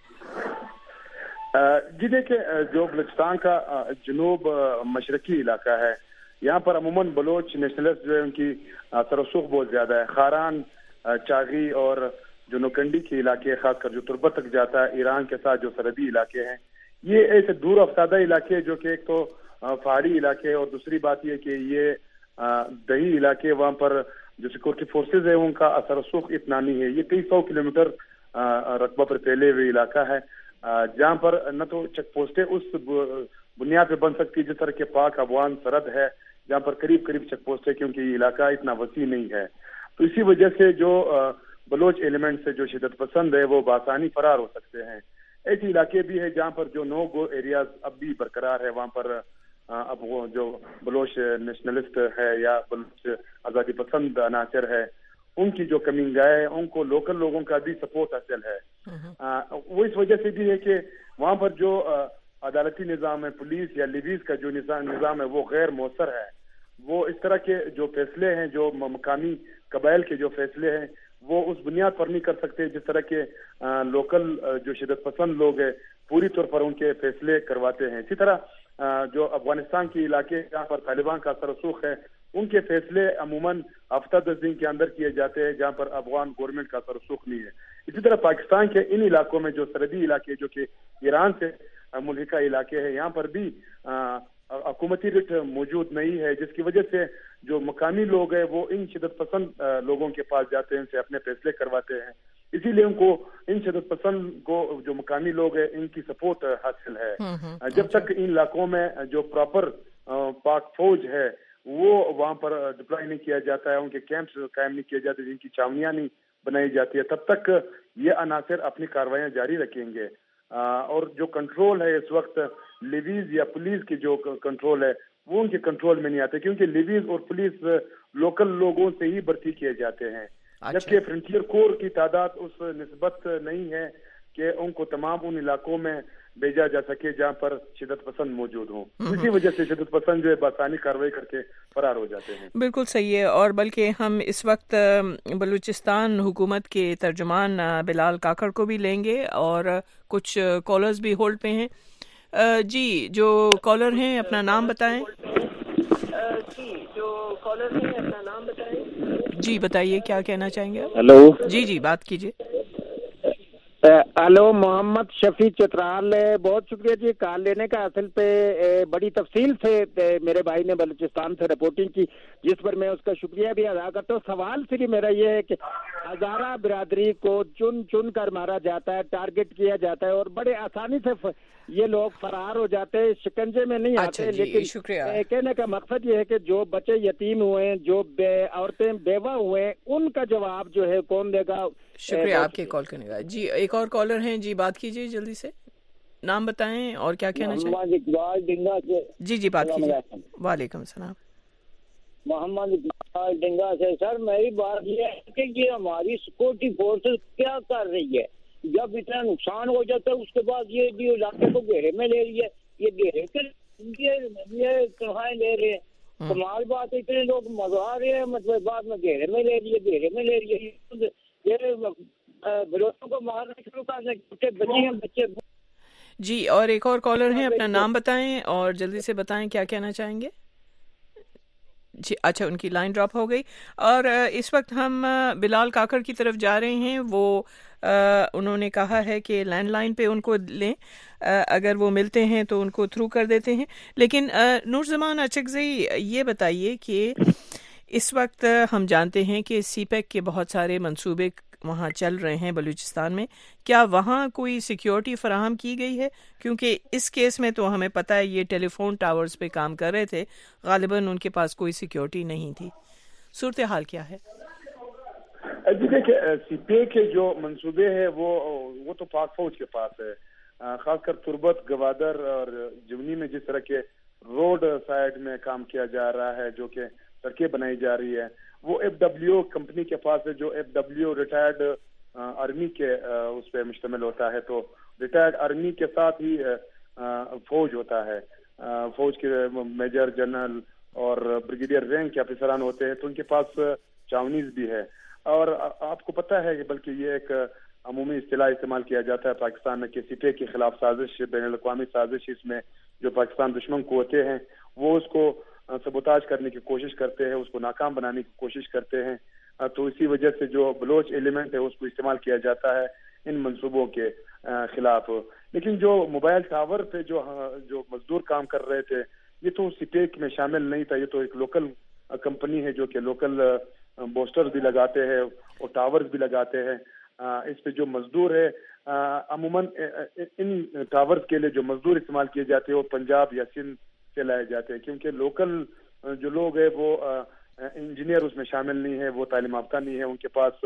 جی دیکھیں، جو بلوچستان کا جنوب مشرقی علاقہ ہے، یہاں پر عموماً بلوچ نیشنلسٹ جو ہے ان کی اثر و رسوخ بہت زیادہ ہے۔ خاران، چاغی اور جو نوکنڈی کے علاقے، خاص کر جو تربت تک جاتا ہے، ایران کے ساتھ جو سرحدی علاقے ہیں، یہ ایسے دور افتادہ علاقے جو کہ ایک تو پہاڑی علاقے اور دوسری بات یہ کہ یہ دیہی علاقے، وہاں پر جو سیکورٹی فورسز ہے ان کا اثر و رسوخ اتنا نہیں ہے۔ یہ کئی 100 کلومیٹر رقبہ پر پھیلے ہوئے علاقہ ہے، جہاں پر نہ تو چیک پوسٹیں اس بنیاد پہ بن سکتی جس طرح کے پاک افغان سرحد ہے، جہاں پر قریب چیک پوسٹیں، کیونکہ یہ علاقہ اتنا وسیع نہیں ہے۔ تو اسی وجہ سے جو بلوچ ایلیمنٹ سے جو شدت پسند ہے وہ بآسانی فرار ہو سکتے ہیں۔ ایسے علاقے بھی ہے جہاں پر جو نو گو ایریاز اب بھی برقرار ہے، وہاں پر اب وہ جو بلوچ نیشنلسٹ ہے یا بلوچ آزادی پسند عناصر ہے، ان کی جو کمنگ ہے، ان کو لوکل لوگوں کا بھی سپورٹ حاصل ہے۔ وہ اس وجہ سے بھی ہے کہ وہاں پر جو عدالتی نظام ہے، پولیس یا لیویز کا جو نظام ہے وہ غیر مؤثر ہے۔ وہ اس طرح کے جو فیصلے ہیں، جو مقامی قبائل کے جو فیصلے ہیں، وہ اس بنیاد پر نہیں کر سکتے جس طرح کے لوکل جو شدت پسند لوگ ہیں پوری طور پر ان کے فیصلے کرواتے ہیں۔ اسی طرح جو افغانستان کے علاقے جہاں پر طالبان کا اثر و رسوخ ہے، ان کے فیصلے عموماً ہفتہ 10 دن کے اندر کیے جاتے ہیں، جہاں پر افغان گورنمنٹ کا اثر و رسوخ نہیں ہے۔ اسی طرح پاکستان کے ان علاقوں میں جو سرحدی علاقے جو کہ ایران سے ملحقہ علاقے ہیں، یہاں پر بھی حکومتی رٹ موجود نہیں ہے، جس کی وجہ سے جو مقامی لوگ ہیں وہ ان شدت پسند لوگوں کے پاس جاتے ہیں، ان سے اپنے فیصلے کرواتے ہیں۔ اسی لیے ان کو ان شدت پسند کو جو مقامی لوگ ہیں ان کی سپورٹ حاصل ہے۔ جب تک ان علاقوں میں جو پراپر پاک فوج ہے وہ وہاں پر ڈپلائی نہیں کیا جاتا ہے، ان کے کیمپس قائم نہیں کیے جاتے، جن کی چھاونیاں نہیں بنائی جاتی ہے، تب تک یہ عناصر اپنی کاروائیاں جاری رکھیں گے۔ اور جو کنٹرول ہے اس وقت لیویز یا پولیس کی جو کنٹرول ہے وہ ان کے کنٹرول میں نہیں آتے، کیونکہ لیویز اور پولیس لوکل لوگوں سے ہی بھرتی کیے جاتے ہیں، جبکہ فرنٹیئر کور کی تعداد اس نسبت نہیں ہے کہ ان کو تمام ان علاقوں میں بھیجا جا سکے جہاں پر شدت پسند موجود ہوں۔ اسی وجہ سے شدت پسند جو ہے بآسانی کارروائی کر کے فرار ہو جاتے ہیں۔ بالکل صحیح ہے، اور بلکہ ہم اس وقت بلوچستان حکومت کے ترجمان بلال کاکڑ کو بھی لیں گے اور کچھ کالرز بھی ہولڈ پہ ہیں۔ جی جو کالر ہیں اپنا نام بتائیں۔ جی بتائیے کیا کہنا چاہیں گے. ہیلو جی بات کیجیے. ہیلو محمد شفیع چترال, بہت شکریہ جی کال لینے کا. اصل پہ بڑی تفصیل سے میرے بھائی نے بلوچستان سے رپورٹنگ کی جس پر میں اس کا شکریہ بھی ادا کرتا ہوں. سوال صرف میرا یہ ہے کہ ہزارہ برادری کو چن کر مارا جاتا ہے, ٹارگٹ کیا جاتا ہے اور بڑے آسانی سے یہ لوگ فرار ہو جاتے ہیں, شکنجے میں نہیں آتے. لیکن کہنے کا مقصد یہ ہے کہ جو بچے یتیم ہوئے ہیں, جو عورتیں بیوہ ہوئے ہیں, ان کا جواب جو ہے کون دے گا. شکریہ آپ کے کال کرنے کا. جی ایک اور کالر ہیں, جی بات کیجیے جلدی سے, نام بتائیں اور کیا کہنا چاہیں. جی بات کیجیے. وعلیکم السلام. محمد اقبال ڈنگا سے. سر میری بات یہ ہے کہ یہ ہماری سیکورٹی فورسز کیا کر رہی ہے؟ جب اتنا نقصان ہو جاتا ہے اس کے بعد یہ بھی علاقے کو گھیرے میں لے رہی ہے. یہ گھیرے کے یہ کہاں لے رہے ہیں؟ کمال بات ہے, اتنے لوگ مزہ رہے ہیں, مطلب بعد میں گھیرے میں لے رہی ہے. یہ بلوچوں کو مارنا شروع کر دیں, بچے. جی اور ایک اور کالر ہیں, اپنا نام بتائیں اور جلدی سے بتائیں کیا کہنا چاہیں گے. جی اچھا, ان کی لائن ڈراپ ہو گئی. اور اس وقت ہم بلال کاکڑ کی طرف جا رہے ہیں. وہ انہوں نے کہا ہے کہ لینڈ لائن پہ ان کو لیں, اگر وہ ملتے ہیں تو ان کو تھرو کر دیتے ہیں. لیکن نور زمان اچکزئی یہ بتائیے کہ اس وقت ہم جانتے ہیں کہ سی پیک کے بہت سارے منصوبے وہاں چل رہے ہیں بلوچستان میں. کیا وہاں کوئی سیکیورٹی فراہم کی گئی ہے؟ کیونکہ اس کیس میں تو ہمیں پتہ ہے یہ ٹیلی فون ٹاورز پہ کام کر رہے تھے, غالباً ان کے پاس کوئی سیکیورٹی نہیں تھی. صورتحال کیا ہے؟ جی دیکھیں, سی پی اے کے جو منصوبے ہیں وہ تو پاک فوج کے پاس ہے. خاص کر تربت, گوادر اور جونی میں جس طرح کے روڈ سائڈ میں کام کیا جا رہا ہے, جو کہ سڑکیں بنائی جا رہی ہے, وہ ایف ڈبلیو کمپنی کے پاس ہے, جو ایف ڈبلیو ریٹائرڈ آرمی کے اس پہ مشتمل ہوتا ہے. تو ریٹائرڈ آرمی کے ساتھ ہی فوج ہوتا ہے. فوج کے میجر جنرل اور بریگیڈیئر رینک کے افسران ہوتے ہیں, تو ان کے پاس چاونیز بھی ہے. اور آپ کو پتہ ہے کہ بلکہ یہ ایک عمومی اصطلاح استعمال کیا جاتا ہے پاکستان میں کہ سی پی اے کے خلاف سازش, بین الاقوامی سازش, اس میں جو پاکستان دشمن قوتیں ہیں وہ اس کو سبوتاج کرنے کی کوشش کرتے ہیں, اس کو ناکام بنانے کی کوشش کرتے ہیں. تو اسی وجہ سے جو بلوچ ایلیمنٹ ہے اس کو استعمال کیا جاتا ہے ان منصوبوں کے خلاف. لیکن جو موبائل ٹاور پہ جو مزدور کام کر رہے تھے یہ تو سی پی اے میں شامل نہیں تھا. یہ تو ایک لوکل کمپنی ہے جو کہ لوکل بوسٹرز بھی لگاتے ہیں اور ٹاورز بھی لگاتے ہیں. اس پہ جو مزدور ہے عموماً ان ٹاورز کے لیے جو مزدور استعمال کیے جاتے ہیں وہ پنجاب یا سندھ سے لائے جاتے ہیں, کیونکہ لوکل جو لوگ ہیں وہ انجینئر اس میں شامل نہیں ہے, وہ تعلیم یافتہ نہیں ہے, ان کے پاس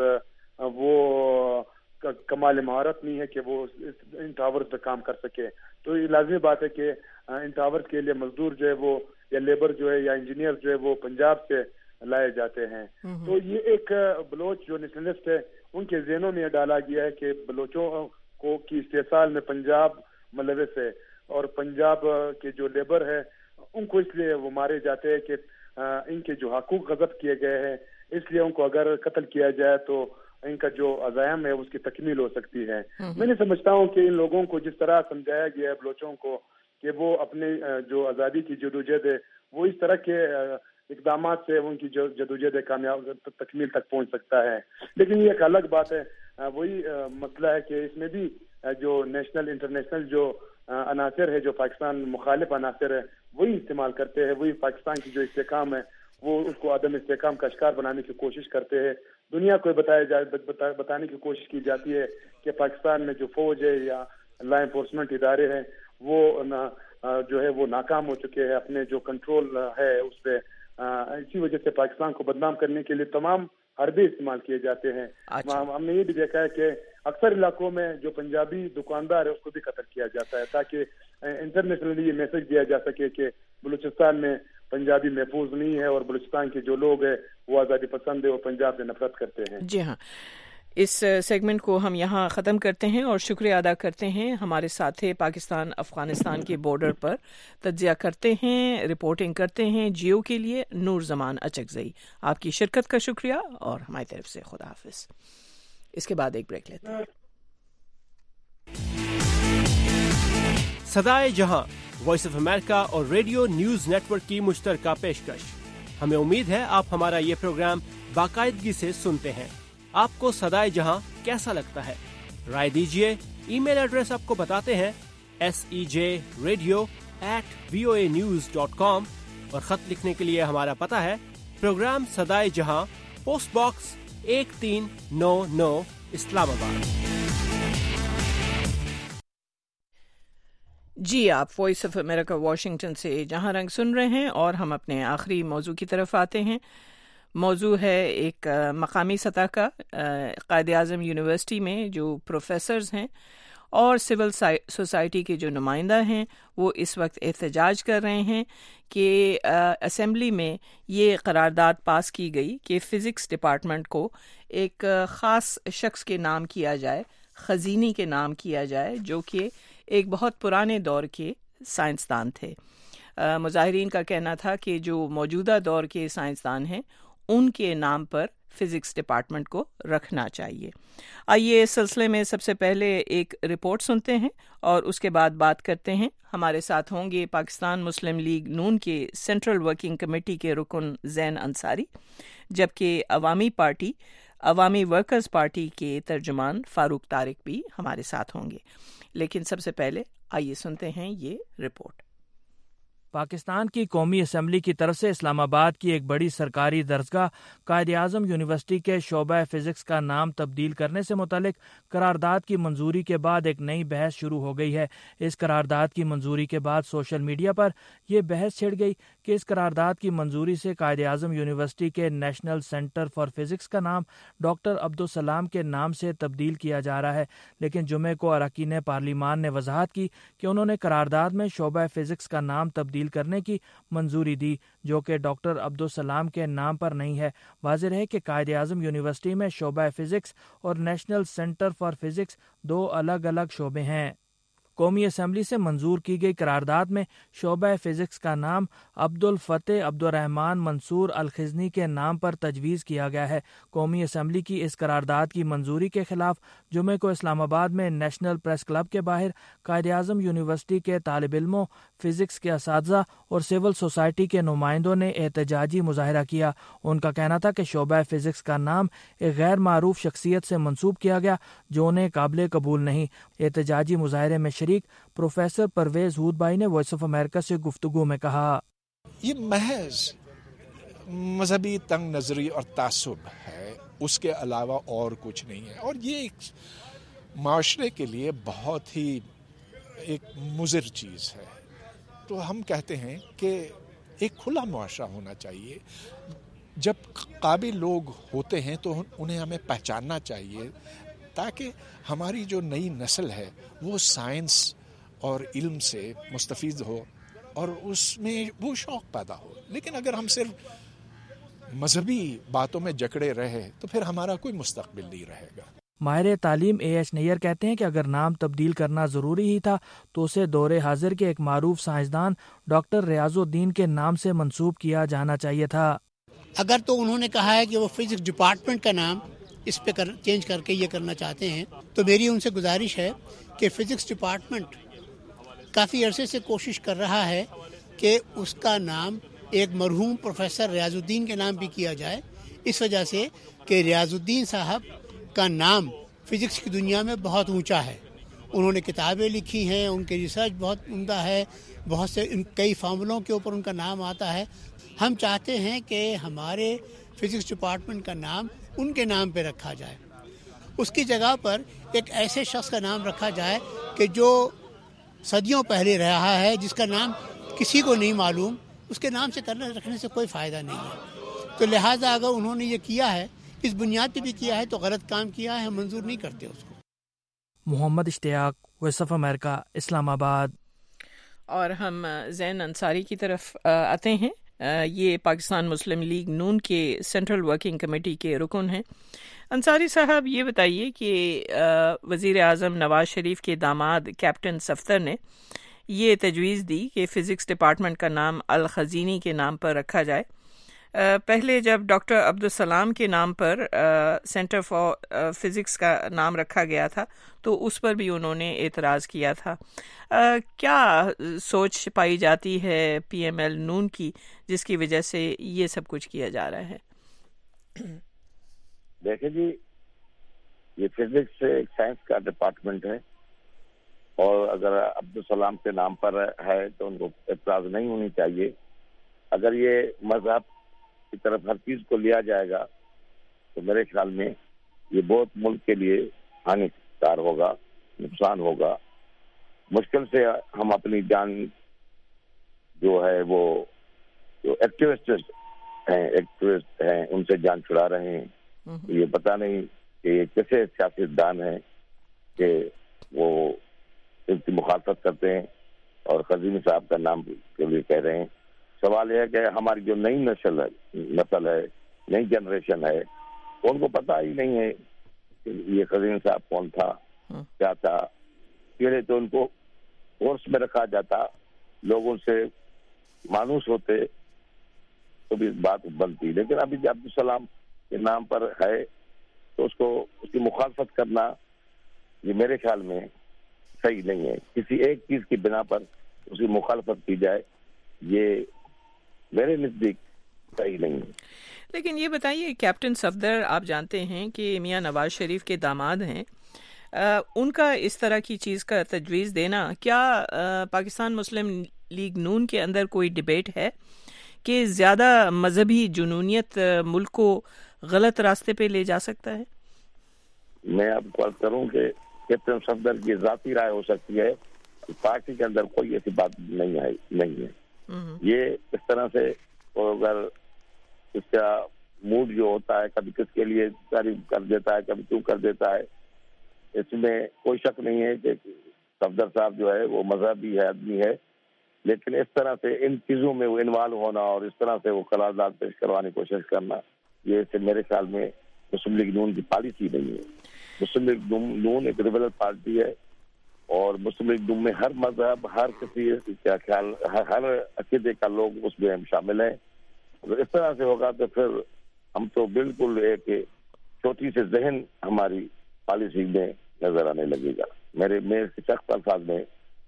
وہ کمال مہارت نہیں ہے کہ وہ ان ٹاورز پہ کام کر سکے. تو یہ لازمی بات ہے کہ ان ٹاورز کے لیے مزدور جو ہے وہ یا لیبر جو ہے یا انجینئر جو ہے وہ پنجاب سے لائے جاتے ہیں. تو یہ ایک بلوچ جو نیشنلسٹ ہے ان کے ذہنوں میں ڈالا گیا ہے کہ بلوچوں کو کی استحصال میں پنجاب ملوث ہے, اور پنجاب کے جو لیبر ہے ان کو اس لیے وہ مارے جاتے ہیں کہ ان کے جو حقوق غصب کیے گئے ہیں, اس لیے ان کو اگر قتل کیا جائے تو ان کا جو عزائم ہے اس کی تکمیل ہو سکتی ہے. میں نہیں سمجھتا ہوں کہ ان لوگوں کو جس طرح سمجھایا گیا ہے بلوچوں کو کہ وہ اپنے جو آزادی کی جدوجہد ہے وہ اس طرح کے اقدامات سے ان کی جو جدوجہد کامیاب تکمیل تک پہنچ سکتا ہے. لیکن یہ ایک الگ بات ہے, وہی مسئلہ ہے کہ اس میں بھی جو نیشنل انٹرنیشنل جو عناصر ہے, جو پاکستان مخالف عناصر ہے, وہی استعمال کرتے ہیں, وہی پاکستان کی جو استحکام ہے وہ اس کو عدم استحکام کا شکار بنانے کی کوشش کرتے ہیں. دنیا کو بتانے کی کوشش کی جاتی ہے کہ پاکستان میں جو فوج ہے یا لا انفورسمنٹ ادارے ہیں وہ جو ہے وہ ناکام ہو چکے ہیں اپنے جو کنٹرول ہے اس پہ. اسی وجہ سے پاکستان کو بدنام کرنے کے لیے تمام حربے استعمال کیے جاتے ہیں. ہم نے یہ بھی دیکھا ہے کہ اکثر علاقوں میں جو پنجابی دکاندار ہے اس کو بھی قتل کیا جاتا ہے تاکہ انٹرنیشنلی یہ میسج دیا جا سکے کہ بلوچستان میں پنجابی محفوظ نہیں ہے اور بلوچستان کے جو لوگ ہیں وہ آزادی پسند ہے اور پنجاب سے نفرت کرتے ہیں. جی ہاں, اس سیگمنٹ کو ہم یہاں ختم کرتے ہیں اور شکریہ ادا کرتے ہیں ہمارے ساتھی پاکستان افغانستان کے بارڈر پر تجزیہ کرتے ہیں, رپورٹنگ کرتے ہیں جیو کے لیے نور زمان اچکزئی. آپ کی شرکت کا شکریہ اور ہماری طرف سے خدا حافظ. اس کے بعد ایک بریک لیتے ہیں. صدائے جہاں وائس آف امریکہ اور ریڈیو نیوز نیٹ ورک کی مشترکہ پیشکش. ہمیں امید ہے آپ ہمارا یہ پروگرام باقاعدگی سے سنتے ہیں۔ آپ کو صدائے جہاں کیسا لگتا ہے؟ رائے دیجیے۔ ای میل ایڈریس آپ کو بتاتے ہیں sejradio@voanews.com، اور خط لکھنے کے لیے ہمارا پتہ ہے پروگرام صدائے جہاں، پوسٹ باکس 1399 اسلام آباد۔ جی، آپ وائس آف امریکہ واشنگٹن سے جہاں رنگ سن رہے ہیں، اور ہم اپنے آخری موضوع کی طرف آتے ہیں۔ موضوع ہے ایک مقامی سطح کا، قائد اعظم یونیورسٹی میں جو پروفیسرز ہیں اور سول سوسائٹی کے جو نمائندہ ہیں وہ اس وقت احتجاج کر رہے ہیں کہ اسمبلی میں یہ قرارداد پاس کی گئی کہ فزکس ڈپارٹمنٹ کو ایک خاص شخص کے نام کیا جائے، خزینی کے نام کیا جائے، جو کہ ایک بہت پرانے دور کے سائنسدان تھے۔ مظاہرین کا کہنا تھا کہ جو موجودہ دور کے سائنسدان ہیں ان کے نام پر فزکس ڈپارٹمنٹ کو رکھنا چاہیے۔ آئیے اس سلسلے میں سب سے پہلے ایک رپورٹ سنتے ہیں اور اس کے بعد بات کرتے ہیں۔ ہمارے ساتھ ہوں گے پاکستان مسلم لیگ نون کے سینٹرل ورکنگ کمیٹی کے رکن زین انصاری، جبکہ عوامی ورکرز پارٹی کے ترجمان فاروق طارق بھی ہمارے ساتھ ہوں گے۔ لیکن سب سے پہلے آئیے سنتے ہیں یہ رپورٹ۔ پاکستان کی قومی اسمبلی کی طرف سے اسلام آباد کی ایک بڑی سرکاری درسگاہ قائد اعظم یونیورسٹی کے شعبہ فزکس کا نام تبدیل کرنے سے متعلق قرارداد کی منظوری کے بعد ایک نئی بحث شروع ہو گئی ہے۔ اس قرارداد کی منظوری کے بعد سوشل میڈیا پر یہ بحث چھڑ گئی کہ اس قرارداد کی منظوری سے قائد اعظم یونیورسٹی کے نیشنل سینٹر فار فزکس کا نام ڈاکٹر عبدالسلام کے نام سے تبدیل کیا جا رہا ہے، لیکن جمعے کو اراکین پارلیمان نے وضاحت کی کہ انہوں نے قرارداد میں شعبہ فزکس کا نام تبدیل کرنے کی منظوری دی، جو کہ ڈاکٹر عبدالسلام کے نام پر نہیں ہے۔ واضح ہے کہ قائد اعظم یونیورسٹی میں شعبہ فزکس اور نیشنل سینٹر فار فزکس دو الگ الگ شعبے ہیں۔ قومی اسمبلی سے منظور کی گئی قرارداد میں شعبہ فزکس کا نام عبدالفتح عبدالرحمان منصور الخزنی کے نام پر تجویز کیا گیا ہے۔ قومی اسمبلی کی اس قرارداد کی منظوری کے خلاف جمعے کو اسلام آباد میں نیشنل پریس کلب کے باہر قائد اعظم یونیورسٹی کے طالب علموں، فزکس کے اساتذہ اور سول سوسائٹی کے نمائندوں نے احتجاجی مظاہرہ کیا۔ ان کا کہنا تھا کہ شعبہ فزکس کا نام ایک غیر معروف شخصیت سے منسوب کیا گیا جو انہیں قابل قبول نہیں۔ احتجاجی مظاہرے میں شریک پروفیسر پرویز ہود بھائی نے وائس آف امریکہ سے گفتگو میں کہا، یہ محض مذہبی تنگ نظری اور تعصب ہے، اس کے علاوہ اور کچھ نہیں ہے، اور یہ ایک معاشرے کے لیے بہت ہی ایک مضر چیز ہے۔ تو ہم کہتے ہیں کہ ایک کھلا معاشرہ ہونا چاہیے، جب قابل لوگ ہوتے ہیں تو انہیں ہمیں پہچاننا چاہیے تاکہ ہماری جو نئی نسل ہے وہ سائنس اور علم سے مستفید ہو اور اس میں وہ شوق پیدا ہو۔ لیکن اگر ہم صرف مذہبی باتوں میں جکڑے رہے تو پھر ہمارا کوئی مستقبل نہیں رہے گا۔ ماہر تعلیم A.H. نیئر کہتے ہیں کہ اگر نام تبدیل کرنا ضروری ہی تھا تو اسے دور حاضر کے ایک معروف سائنسدان ڈاکٹر ریاض الدین کے نام سے منسوب کیا جانا چاہیے تھا۔ اگر تو انہوں نے کہا ہے کہ وہ فزکس ڈپارٹمنٹ کا نام اس پہ چینج کر کے یہ کرنا چاہتے ہیں تو میری ان سے گزارش ہے کہ فزکس ڈپارٹمنٹ کافی عرصے سے کوشش کر رہا ہے کہ اس کا نام ایک مرحوم پروفیسر ریاض الدین کے نام بھی کیا جائے، اس وجہ سے کہ ریاض الدین صاحب کا نام فزکس کی دنیا میں بہت اونچا ہے۔ انہوں نے کتابیں لکھی ہیں، ان کی ریسرچ بہت عمدہ ہے، بہت سے کئی فارمولوں کے اوپر ان کا نام آتا ہے۔ ہم چاہتے ہیں کہ ہمارے فزکس ڈپارٹمنٹ کا نام ان کے نام پہ رکھا جائے، اس کی جگہ پر ایک ایسے شخص کا نام رکھا جائے کہ جو صدیوں پہلے رہا ہے، جس کا نام کسی کو نہیں معلوم، اس کے نام سے رکھنے سے کوئی فائدہ نہیں ہے۔ تو لہٰذا اگر انہوں نے یہ کیا ہے، اس بنیاد پہ بھی کیا ہے، تو غلط کام کیا ہے، ہم منظور نہیں کرتے اس کو۔ محمد اشتیاق، وائس آف امریکہ، اسلام آباد۔ اور ہم زین انصاری کی طرف آتے ہیں۔ یہ پاکستان مسلم لیگ نون کے سینٹرل ورکنگ کمیٹی کے رکن ہیں۔ انصاری صاحب، یہ بتائیے کہ وزیر اعظم نواز شریف کے داماد کیپٹن صفدر نے یہ تجویز دی کہ فزکس ڈپارٹمنٹ کا نام الخزینی کے نام پر رکھا جائے، پہلے جب ڈاکٹر عبدالسلام کے نام پر سینٹر فار فزکس کا نام رکھا گیا تھا تو اس پر بھی انہوں نے اعتراض کیا تھا. کیا سوچ پائی جاتی ہے پی ایم ایل نون کی جس کی وجہ سے یہ سب کچھ کیا جا رہا ہے؟ دیکھیں جی، یہ فزکس ایک سائنس کا ڈپارٹمنٹ ہے اور اگر عبدالسلام کے نام پر ہے تو ان کو اعتراض نہیں ہونی چاہیے. اگر یہ مذہب کی طرف ہر چیز کو لیا جائے گا تو میرے خیال میں یہ بہت ملک کے لیے ہانیکار ہوگا، نقصان ہوگا. مشکل سے ہم اپنی جان جو ہے وہ جو ایکٹیوسٹ ہیں ان سے جان چھڑا رہے ہیں. یہ پتہ نہیں کہ یہ کیسے سیاستدان ہیں کہ وہ ان کی مخالفت کرتے ہیں اور قزوینی صاحب کا نام کے لیے کہہ رہے ہیں. سوال یہ ہے کہ ہماری جو نئی نسل ہے، نئی جنریشن ہے، ان کو پتہ ہی نہیں ہے کہ یہ قزوینی صاحب کون تھا، کیا تھا. پہلے تو ان کو کورس میں رکھا جاتا، لوگ ان سے مانوس ہوتے تو بھی بات بنتی. لیکن ابھی جب عبدالسلام کے نام پر ہے تو اس کی مخالفت کرنا یہ میرے خیال میں صحیح نہیں ہے. کسی ایک چیز کی بنا پر اس کی مخالفت کی جائے یہ میرے نزدیک صحیح نہیں ہے. لیکن یہ بتائیے، کیپٹن صفدر آپ جانتے ہیں کہ میاں نواز شریف کے داماد ہیں، ان کا اس طرح کی چیز کا تجویز دینا، کیا پاکستان مسلم لیگ نون کے اندر کوئی ڈبیٹ ہے کہ زیادہ مذہبی جنونیت ملک کو غلط راستے پہ لے جا سکتا ہے؟ میں آپ کو عرض کروں کہ کیپٹن صفدر کی ذاتی رائے ہو سکتی ہے، پارٹی کے اندر کوئی ایسی بات نہیں ہے. یہ اس طرح سے اگر اس کا موڈ جو ہوتا ہے کبھی کس کے لیے تعریف کر دیتا ہے، کبھی کیوں کر دیتا ہے، اس میں کوئی شک نہیں ہے کہ صفدر صاحب جو ہے وہ مذہبی ہے، آدمی ہے. لیکن اس طرح سے ان چیزوں میں وہ انوالو ہونا اور اس طرح سے وہ قرارداد پیش کروانے کی کوشش کرنا، یہ میرے خیال میں مسلم لیگ نون کی پالیسی نہیں ہے. مسلم لیگ نون ایک ریبل پارٹی ہے اور مسلم لیگ نون میں ہر مذہب، ہر کسی کا خیال، ہر عقیدے کا لوگ اس میں شامل ہیں. اگر اس طرح سے ہوگا تو پھر ہم تو بالکل ایک چھوٹی سے ذہن ہماری پالیسی میں نظر آنے لگے گا. میں سخت الفاظ میں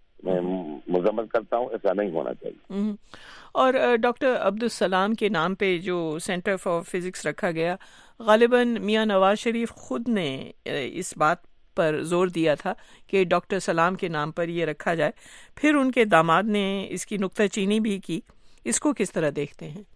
مذمت کرتا ہوں، ایسا نہیں ہونا چاہیے. اور ڈاکٹر عبدالسلام کے نام پہ جو سینٹر فار فزکس رکھا گیا، غالباً میاں نواز شریف خود نے اس بات پر زور دیا تھا کہ ڈاکٹر سلام کے نام پر یہ رکھا جائے، پھر ان کے داماد نے اس کی نکتہ چینی بھی کی. اس کو کس طرح دیکھتے ہیں؟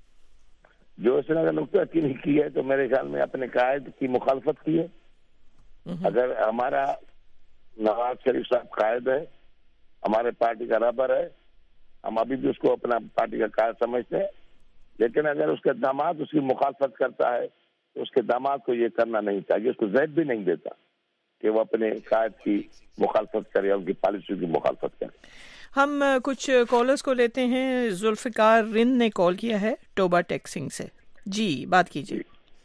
جو اس نے اگر نکتہ چینی کی ہے تو میرے خیال میں اپنے قائد کی مخالفت کی ہے. اگر ہمارا نواز شریف صاحب قائد ہے، ہمارے پارٹی کا رہبر ہے، ہم ابھی بھی اس کو اپنا پارٹی کا قائد سمجھتے ہیں. لیکن اگر اس کا داماد اس کی مخالفت کرتا ہے تو اس کے داماد کو یہ کرنا نہیں چاہیے. اس کو زید بھی نہیں دیتا کہ وہ اپنے قائد کی مخالفت کرے، ان کی پالیسی کی مخالفت کرے. ہم کچھ کالرز کو لیتے ہیں. ذوالفقار رند نے کال کیا ہے ٹوبا ٹیکسنگ سے. جی بات کیجیے.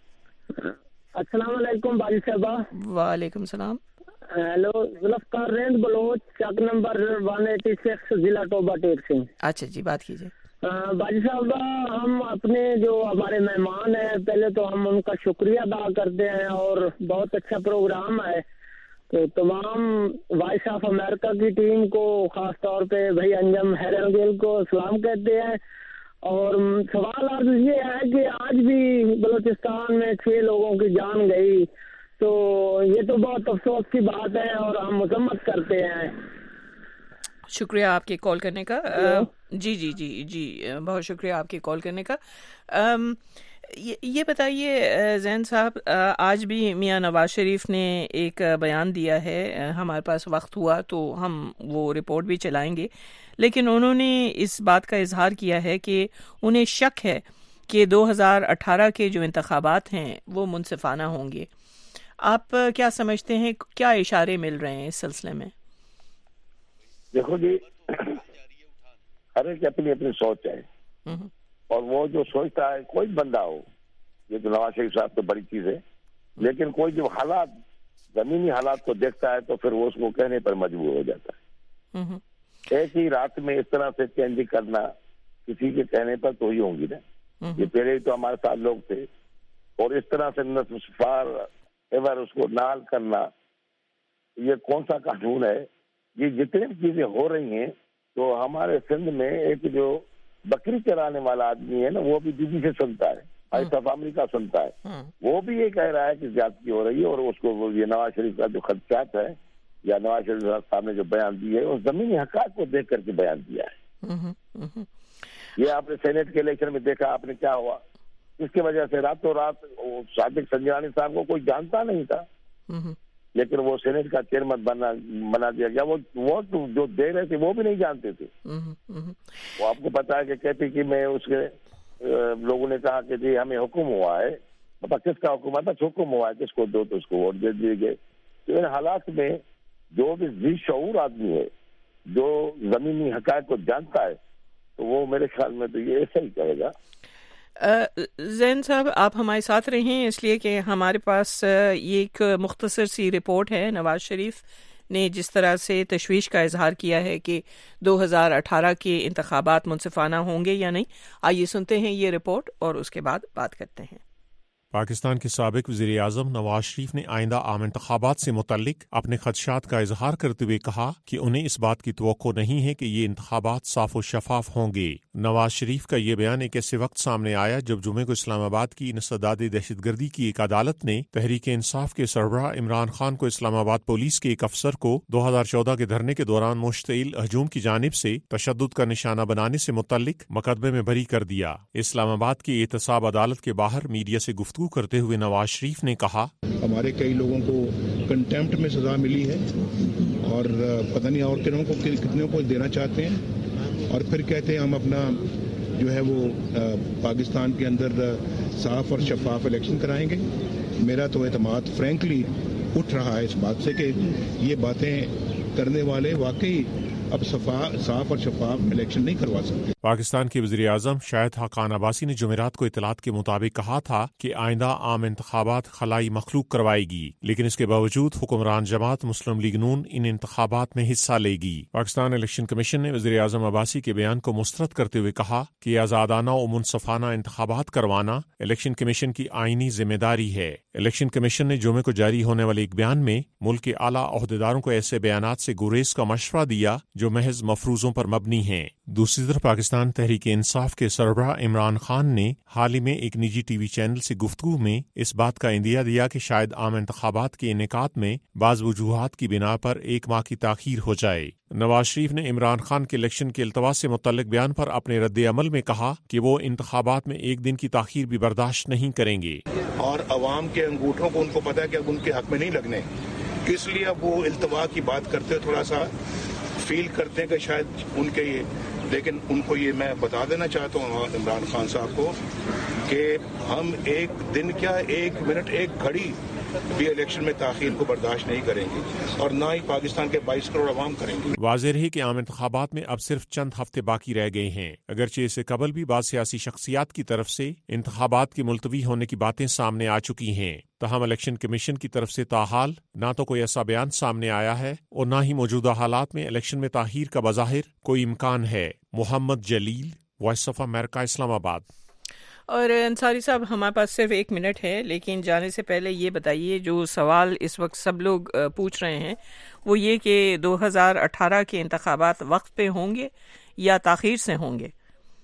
السلام علیکم باجی صاحبہ. وعلیکم السلام. ہیلو، ذوالفقار رند بلوچ، چک نمبر 186، ضلع ٹوبا ٹیکسنگ. اچھا جی بات کیجیے. باجی صاحبہ، ہم اپنے جو ہمارے مہمان ہیں پہلے تو ہم ان کا شکریہ ادا کرتے ہیں اور بہت اچھا پروگرام ہے. تو تمام وائس آف امریکہ کی ٹیم کو، خاص طور پہ بھائی انجم ہیرنگیل کو سلام کہتے ہیں. اور سوال عرض یہ ہے کہ آج بھی بلوچستان میں 6 لوگوں کی جان گئی، تو یہ تو بہت افسوس کی بات ہے اور ہم مذمت کرتے ہیں. شکریہ آپ کے کال کرنے کا. جی جی جی جی بہت شکریہ آپ کے کال کرنے کا. یہ بتائیے زین صاحب، آج بھی میاں نواز شریف نے ایک بیان دیا ہے، ہمارے پاس وقت ہوا تو ہم وہ رپورٹ بھی چلائیں گے، لیکن انہوں نے اس بات کا اظہار کیا ہے کہ انہیں شک ہے کہ 2018 کے جو انتخابات ہیں وہ منصفانہ ہوں گے. آپ کیا سمجھتے ہیں، کیا اشارے مل رہے ہیں اس سلسلے میں؟ دیکھو جی، ہر ایک اپنی اپنی سوچ ہے اور وہ جو سوچتا ہے، کوئی بندہ ہو، یہ تو نواز شریف صاحب تو بڑی چیز ہے، لیکن کوئی جو حالات، زمینی حالات کو دیکھتا ہے تو پھر وہ اس کو کہنے پر مجبور ہو جاتا ہے. ایک ہی رات میں اس طرح سے چینج کرنا کسی کے کہنے پر تو ہی ہوں گی نا. یہ پہلے تو ہمارے ساتھ لوگ تھے، اور اس طرح سے نصف فار ایور اس کو نال کرنا، یہ کون سا قانون ہے؟ یہ جتنی چیزیں ہو رہی ہیں تو ہمارے سندھ میں ایک جو بکری چرانے والا آدمی ہے نا، وہ بھی بیوی سے سنتا ہے، وائس آف امریکہ سنتا ہے، وہ بھی یہ کہہ رہا ہے کہ زیادتی ہو رہی ہے، اور اس کو یہ نواز شریف کا جو خدشات ہے یا نواز شریف صاحب نے جو بیان دیے ہے، اس زمینی حقائق کو دیکھ کر کے بیان دیا ہے۔ یہ آپ نے سینیٹ کے الیکشن میں دیکھا آپ نے کیا ہوا، اس کی وجہ سے راتوں رات صادق سنجرانی صاحب کو کوئی جانتا نہیں تھا، لیکن وہ سینیٹ کا چیئرمین بنا دیا گیا۔ وہ جو دے رہے تھے وہ بھی نہیں جانتے تھے۔ وہ آپ کو پتا ہے کہ کہتے کہ میں اس کے لوگوں نے کہا کہ جی ہمیں حکم ہوا ہے، پتا کس کا حکم ہے، بس حکم ہوا ہے کس کو دو تو اس کو ووٹ دے دیے گئے۔ تو ان حالات میں جو بھی ذی شعور آدمی ہے، جو زمینی حقائق کو جانتا ہے، تو وہ میرے خیال میں تو یہ ایسا ہی کہے گا۔ زین صاحب آپ ہمارے ساتھ رہیں، اس لیے کہ ہمارے پاس یہ ایک مختصر سی رپورٹ ہے۔ نواز شریف نے جس طرح سے تشویش کا اظہار کیا ہے کہ 2018 کے انتخابات منصفانہ ہوں گے یا نہیں، آئیے سنتے ہیں یہ رپورٹ اور اس کے بعد بات کرتے ہیں۔ پاکستان کے سابق وزیر اعظم نواز شریف نے آئندہ عام انتخابات سے متعلق اپنے خدشات کا اظہار کرتے ہوئے کہا کہ انہیں اس بات کی توقع نہیں ہے کہ یہ انتخابات صاف و شفاف ہوں گے۔ نواز شریف کا یہ بیان ایک ایسے وقت سامنے آیا جب جمعے کو اسلام آباد کی انسداد دہشت گردی کی ایک عدالت نے تحریک انصاف کے سربراہ عمران خان کو اسلام آباد پولیس کے ایک افسر کو 2014 کے دھرنے کے دوران مشتعل ہجوم کی جانب سے تشدد کا نشانہ بنانے سے متعلق مقدمے میں بری کر دیا۔ اسلام آباد کی احتساب عدالت کے باہر میڈیا سے گفتگو کرتے ہوئے نواز شریف نے کہا، ہمارے کئی لوگوں کو کنٹیمپٹ میں سزا ملی ہے، اور پتہ نہیں اور کتنے کو دینا چاہتے ہیں، اور پھر کہتے ہیں ہم اپنا جو ہے وہ پاکستان کے اندر صاف اور شفاف الیکشن کرائیں گے۔ میرا تو اعتماد فرینکلی اٹھ رہا ہے اس بات سے کہ یہ باتیں کرنے والے واقعی اب صاف اور شفاف الیکشن نہیں کروا سکتے۔ پاکستان کے وزیر اعظم شاہد خاقان عباسی نے جمعرات کو اطلاعات کے مطابق کہا تھا کہ آئندہ عام انتخابات خلائی مخلوق کروائے گی، لیکن اس کے باوجود حکمران جماعت مسلم لیگ نون ان انتخابات میں حصہ لے گی۔ پاکستان الیکشن کمیشن نے وزیر اعظم عباسی کے بیان کو مسترد کرتے ہوئے کہا کہ آزادانہ و منصفانہ انتخابات کروانا الیکشن کمیشن کی آئینی ذمہ داری ہے۔ الیکشن کمیشن نے جمعے کو جاری ہونے والے ایک بیان میں ملک کے اعلیٰ عہدیداروں کو ایسے بیانات سے گریز کا مشورہ دیا جو محض مفروضوں پر مبنی ہیں۔ دوسری طرف پاکستان تحریک انصاف کے سربراہ عمران خان نے حال ہی میں ایک نجی ٹی وی چینل سے گفتگو میں اس بات کا اندیہ دیا کہ شاید عام انتخابات کے انعقاد میں بعض وجوہات کی بنا پر 1 ماہ کی تاخیر ہو جائے۔ نواز شریف نے عمران خان کے الیکشن کے التوا سے متعلق بیان پر اپنے رد عمل میں کہا کہ وہ انتخابات میں 1 دن کی تاخیر بھی برداشت نہیں کریں گے، اور عوام کے انگوٹھوں کو ان کو پتا ہے کہ اب ان کے حق میں نہیں لگنے، اس لیے اب وہ التوا کی بات کرتے تھوڑا سا فیل کرتے ہیں کہ شاید ان کے یہ، لیکن ان کو یہ میں بتا دینا چاہتا ہوں عمران خان صاحب کو کہ ہم 1 دن کیا 1 منٹ 1 گھڑی بھی الیکشن میں تاخیر کو برداشت نہیں کریں گے، اور نہ ہی پاکستان کے 22 کروڑ عوام کریں گے۔ واضح رہے کہ عام انتخابات میں اب صرف چند ہفتے باقی رہ گئے ہیں، اگرچہ اس سے قبل بھی بعض سیاسی شخصیات کی طرف سے انتخابات کے ملتوی ہونے کی باتیں سامنے آ چکی ہیں، تاہم الیکشن کمیشن کی طرف سے تاحال نہ تو کوئی ایسا بیان سامنے آیا ہے اور نہ ہی موجودہ حالات میں الیکشن میں تاخیر کا بظاہر کوئی امکان ہے۔ محمد جلیل، وائس آف امریکہ، اسلام آباد۔ اور انصاری صاحب ہمارے پاس صرف 1 منٹ ہے، لیکن جانے سے پہلے یہ بتائیے، جو سوال اس وقت سب لوگ پوچھ رہے ہیں وہ یہ کہ 2018 کے انتخابات وقت پہ ہوں گے یا تاخیر سے ہوں گے؟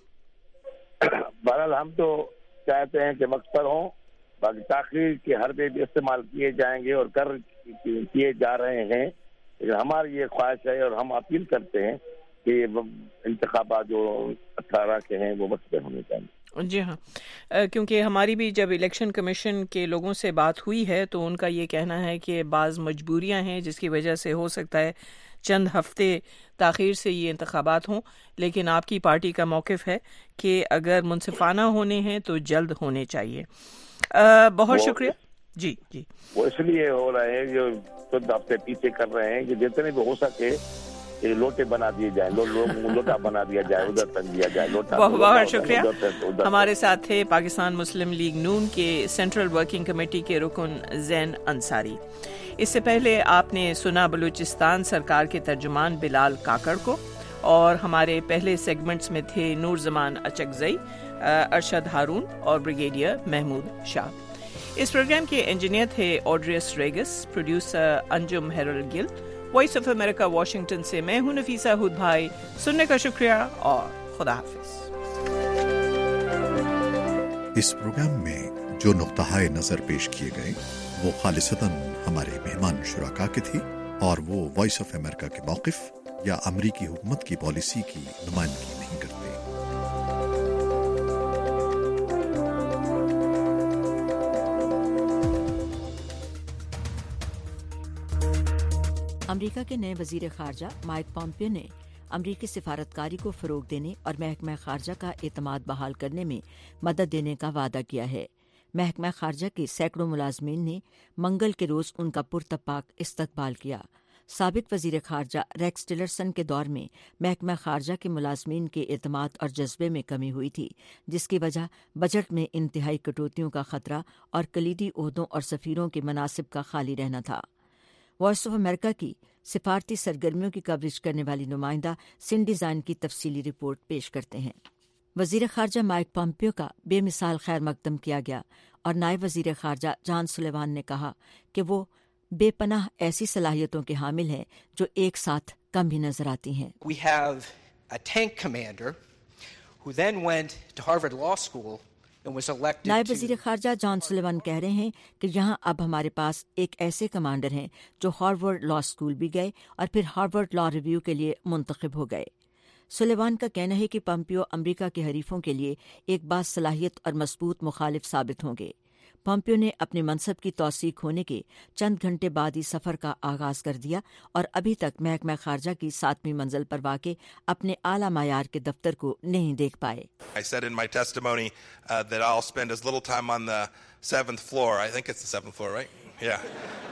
بہرحال ہم تو چاہتے ہیں کہ وقت پر ہوں، باقی تاخیر کے حربے بھی استعمال کیے جائیں گے اور کیے جا رہے ہیں، لیکن ہماری یہ خواہش ہے اور ہم اپیل کرتے ہیں کہ انتخابات جو 18 کے ہیں وہ وقت پہ ہونے چاہیے۔ جی ہاں، کیونکہ ہماری بھی جب الیکشن کمیشن کے لوگوں سے بات ہوئی ہے تو ان کا یہ کہنا ہے کہ بعض مجبوریاں ہیں جس کی وجہ سے ہو سکتا ہے چند ہفتے تاخیر سے یہ انتخابات ہوں، لیکن آپ کی پارٹی کا موقف ہے کہ اگر منصفانہ ہونے ہیں تو جلد ہونے چاہیے۔ بہت شکریہ۔ جی جی، وہ اس لیے ہو رہے ہیں جو چند ہفتے پیچھے کر رہے ہیں کہ جتنے بھی ہو سکے لوٹے بنا دیے جائیں، لوٹا بنا دیا جائے، ادھر تک دیا جائے لوٹا۔ بہت شکریہ۔ ہمارے ساتھ تھے پاکستان مسلم لیگ نون کے سینٹرل ورکنگ کمیٹی کے رکن زین انصاری۔ اس سے پہلے آپ نے سنا بلوچستان سرکار کے ترجمان بلال کاکڑ کو، اور ہمارے پہلے سیگمنٹس میں تھے نور زمان اچکزئی، ارشد ہارون اور بریگیڈیئر محمود شاہ. اس پروگرام کے انجینئر تھے آڈریس ریگس، producer Anjum Hiral Gill. Voice of America Washington سے میں ہوں نفیسہ ہود بھائی. سننے کا شکریہ اور خدا حافظ. اس پروگرام میں جو نقطہ نظر پیش کیے گئے وہ خالصتاً ہمارے مہمان شرکاء کے تھی اور وہ وائس آف امریکہ کے موقف یا امریکی حکومت کی پالیسی کی نمائندگی نہیں کرتے. امریکہ کے نئے وزیر خارجہ مائک پومپیو نے امریکی سفارتکاری کو فروغ دینے اور محکمہ خارجہ کا اعتماد بحال کرنے میں مدد دینے کا وعدہ کیا ہے. محکمہ خارجہ کے سینکڑوں ملازمین نے منگل کے روز ان کا پرتپاک استقبال کیا. سابق وزیر خارجہ ریکس ٹلرسن کے دور میں محکمہ خارجہ کے ملازمین کے اعتماد اور جذبے میں کمی ہوئی تھی، جس کی وجہ بجٹ میں انتہائی کٹوتیوں کا خطرہ اور کلیدی عہدوں اور سفیروں کے مناصب کا خالی رہنا تھا. وائس آف امریکہ کی سفارتی سرگرمیوں کی کوریج کرنے والی نمائندہ سنڈی زائن کی تفصیلی رپورٹ پیش کرتے ہیں. وزیر خارجہ مائک پومپیو کا بے مثال خیر مقدم کیا گیا اور نائب وزیر خارجہ جان سلیوان نے کہا کہ وہ بے پناہ ایسی صلاحیتوں کے حامل ہیں جو ایک ساتھ کم ہی نظر آتی ہیں. We have a tank commander who then went to Harvard Law School and was elected. نائب وزیر خارجہ جان سلیوان کہہ رہے ہیں کہ یہاں اب ہمارے پاس ایک ایسے کمانڈر ہیں جو ہارورڈ لا اسکول بھی گئے اور پھر ہارورڈ لا ریویو کے لیے منتخب ہو گئے. سلیوان کا کہنا ہے کہ پومپیو امریکہ کے حریفوں کے لیے ایک باصلاحیت اور مضبوط مخالف ثابت ہوں گے. پومپیو نے اپنے منصب کی توثیق ہونے کے چند گھنٹے بعد ہی سفر کا آغاز کر دیا اور ابھی تک محکمہ خارجہ کی 7ویں منزل پر واقع اپنے اعلیٰ معیار کے دفتر کو نہیں دیکھ پائے. I said in my testimony that I'll spend as little time on the 7th floor. I think it's the 7th floor, right? Yeah.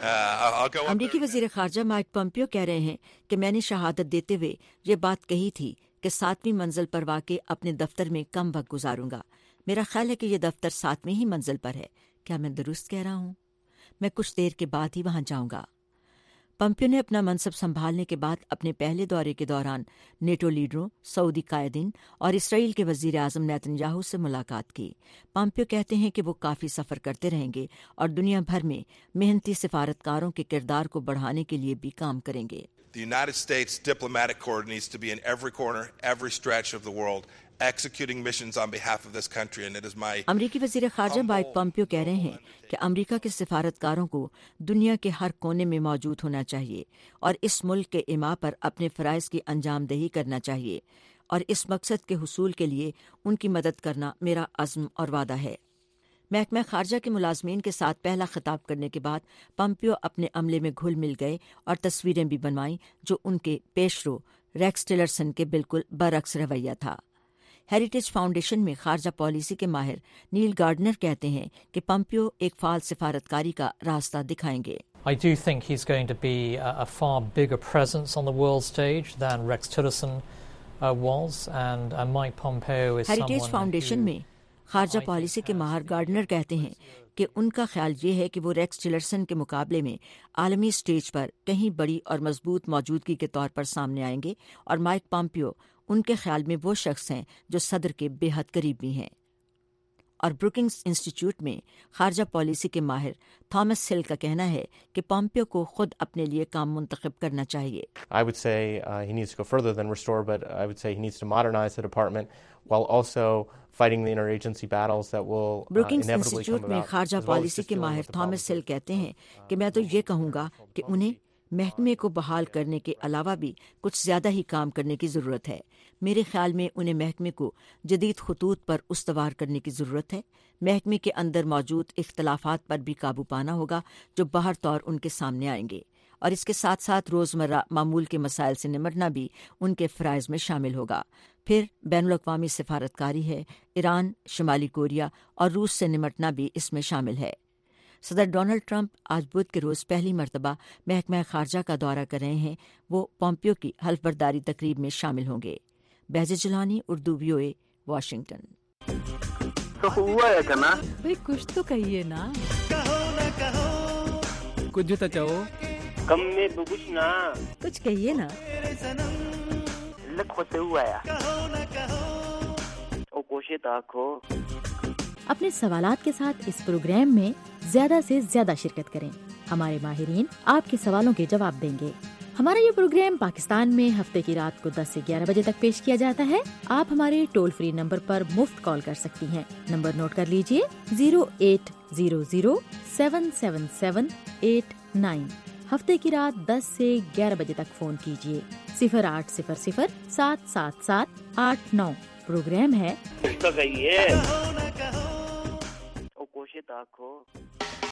I'll go up. امریکی وزیر خارجہ مائک پومپیو کہہ رہے ہیں کہ میں نے شہادت دیتے ہوئے یہ بات کہی تھی کہ 7ویں منزل پر واقع اپنے دفتر میں کم وقت گزاروں گا. میرا خیال ہے کہ یہ دفتر 7ویں ہی منزل پر ہے. کیا میں درست کہہ رہا ہوں؟ میں کچھ دیر کے بعد ہی وہاں جاؤں گا. پومپیو نے اپنا منصب سنبھالنے کے بعد اپنے پہلے دورے کے دوران نیٹو لیڈروں، سعودی قائدین اور اسرائیل کے وزیر اعظم نیتن یاہو سے ملاقات کی. پومپیو کہتے ہیں کہ وہ کافی سفر کرتے رہیں گے اور دنیا بھر میں محنتی سفارتکاروں کے کردار کو بڑھانے کے لیے بھی کام کریں گے. The United States diplomatic corps needs to be in every corner, every stretch of the world, executing missions on behalf of this country, and it is my امریکی وزیر خارجہ مائک پومپیو کہہ رہے ہیں کہ امریکہ کے سفارتکاروں کو دنیا کے ہر کونے میں موجود ہونا چاہیے اور اس ملک کے ایما پر اپنے فرائض کی انجام دہی کرنا چاہیے، اور اس مقصد کے حصول کے لیے ان کی مدد کرنا میرا عزم اور وعدہ ہے. محکمہ خارجہ کے ملازمین کے ساتھ پہلا خطاب کرنے کے بعد پومپیو اپنے عملے میں گھل مل گئے اور تصویریں بھی بنوائیں جو ان کے پیشرو ریکس ٹلرسن کے بالکل برعکس رویہ تھا. ہیریٹیج فاؤنڈیشن میں خارجہ پالیسی کے ماہر نیل گارڈنر کہتے ہیں کہ پومپیو ایک فعال سفارتکاری کا راستہ دکھائیں گے. I do think he's going to be a far bigger presence on the world stage than Rex Tillerson was, and Mike Pompeo is someone heritage foundation میں خارجہ پالیسی کے ماہر گارڈنر کہتے ہیں کہ ان کا خیال یہ ہے کہ وہ ریکس ٹلرسن کے مقابلے میں عالمی سٹیج پر کہیں بڑی اور مضبوط موجودگی کے طور پر سامنے آئیں گے، اور مائک پومپیو ان کے خیال میں وہ شخص ہیں جو صدر کے بے حد قریبی ہیں. اور بروکنگز انسٹیٹیوٹ میں خارجہ پالیسی کے ماہر تھامس ہل کا کہنا ہے کہ پومپیو کو خود اپنے لیے کام منتخب کرنا چاہیے. I would say he needs to go further than restore, but I would say he needs to modernize the department while also fighting the interagency battles that will Brookings inevitably institute come میں about. خارجہ policy کے ماہر Thomas ہل کہتے ہیں کہ میں تو یہ کہوں گا کہ انہیں محکمے کو بحال کرنے کے علاوہ بھی کچھ زیادہ ہی کام کرنے کی ضرورت ہے. میرے خیال میں انہیں محکمے کو جدید خطوط پر استوار کرنے کی ضرورت ہے. محکمے کے اندر موجود اختلافات پر بھی قابو پانا ہوگا جو باہر طور ان کے سامنے آئیں گے، اور اس کے ساتھ ساتھ روزمرہ معمول کے مسائل سے نمٹنا بھی ان کے فرائض میں شامل ہوگا. پھر بین الاقوامی سفارتکاری ہے، ایران، شمالی کوریا اور روس سے نمٹنا بھی اس میں شامل ہے. صدر ڈونلڈ ٹرمپ آج بدھ کے روز پہلی مرتبہ محکمہ خارجہ کا دورہ کر رہے ہیں. وہ پومپیو کی حلف برداری تقریب میں شامل ہوں گے. Bahja Jilani, Urdu VOA، Washington. تو ہوا ہے کنا بھئی کچھ تو کہیے نا. کچھ تو چاہو کم میں بگش نا کچھ کہیے نا. لکھو سے ہوا ہے او کوشش آنکھو. اپنے سوالات کے ساتھ اس پروگرام میں زیادہ سے زیادہ شرکت کریں. ہمارے ماہرین آپ کے سوالوں کے جواب دیں گے. ہمارا یہ پروگرام پاکستان میں ہفتے کی رات کو 10 سے 11 بجے تک پیش کیا جاتا ہے. آپ ہمارے ٹول فری نمبر پر مفت کال کر سکتی ہیں. نمبر نوٹ کر لیجئے 0800-777-89. ہفتے کی رات 10 سے 11 بجے تک فون کیجئے. 0800-777-89. پروگرام ہے کوشش آنکھو.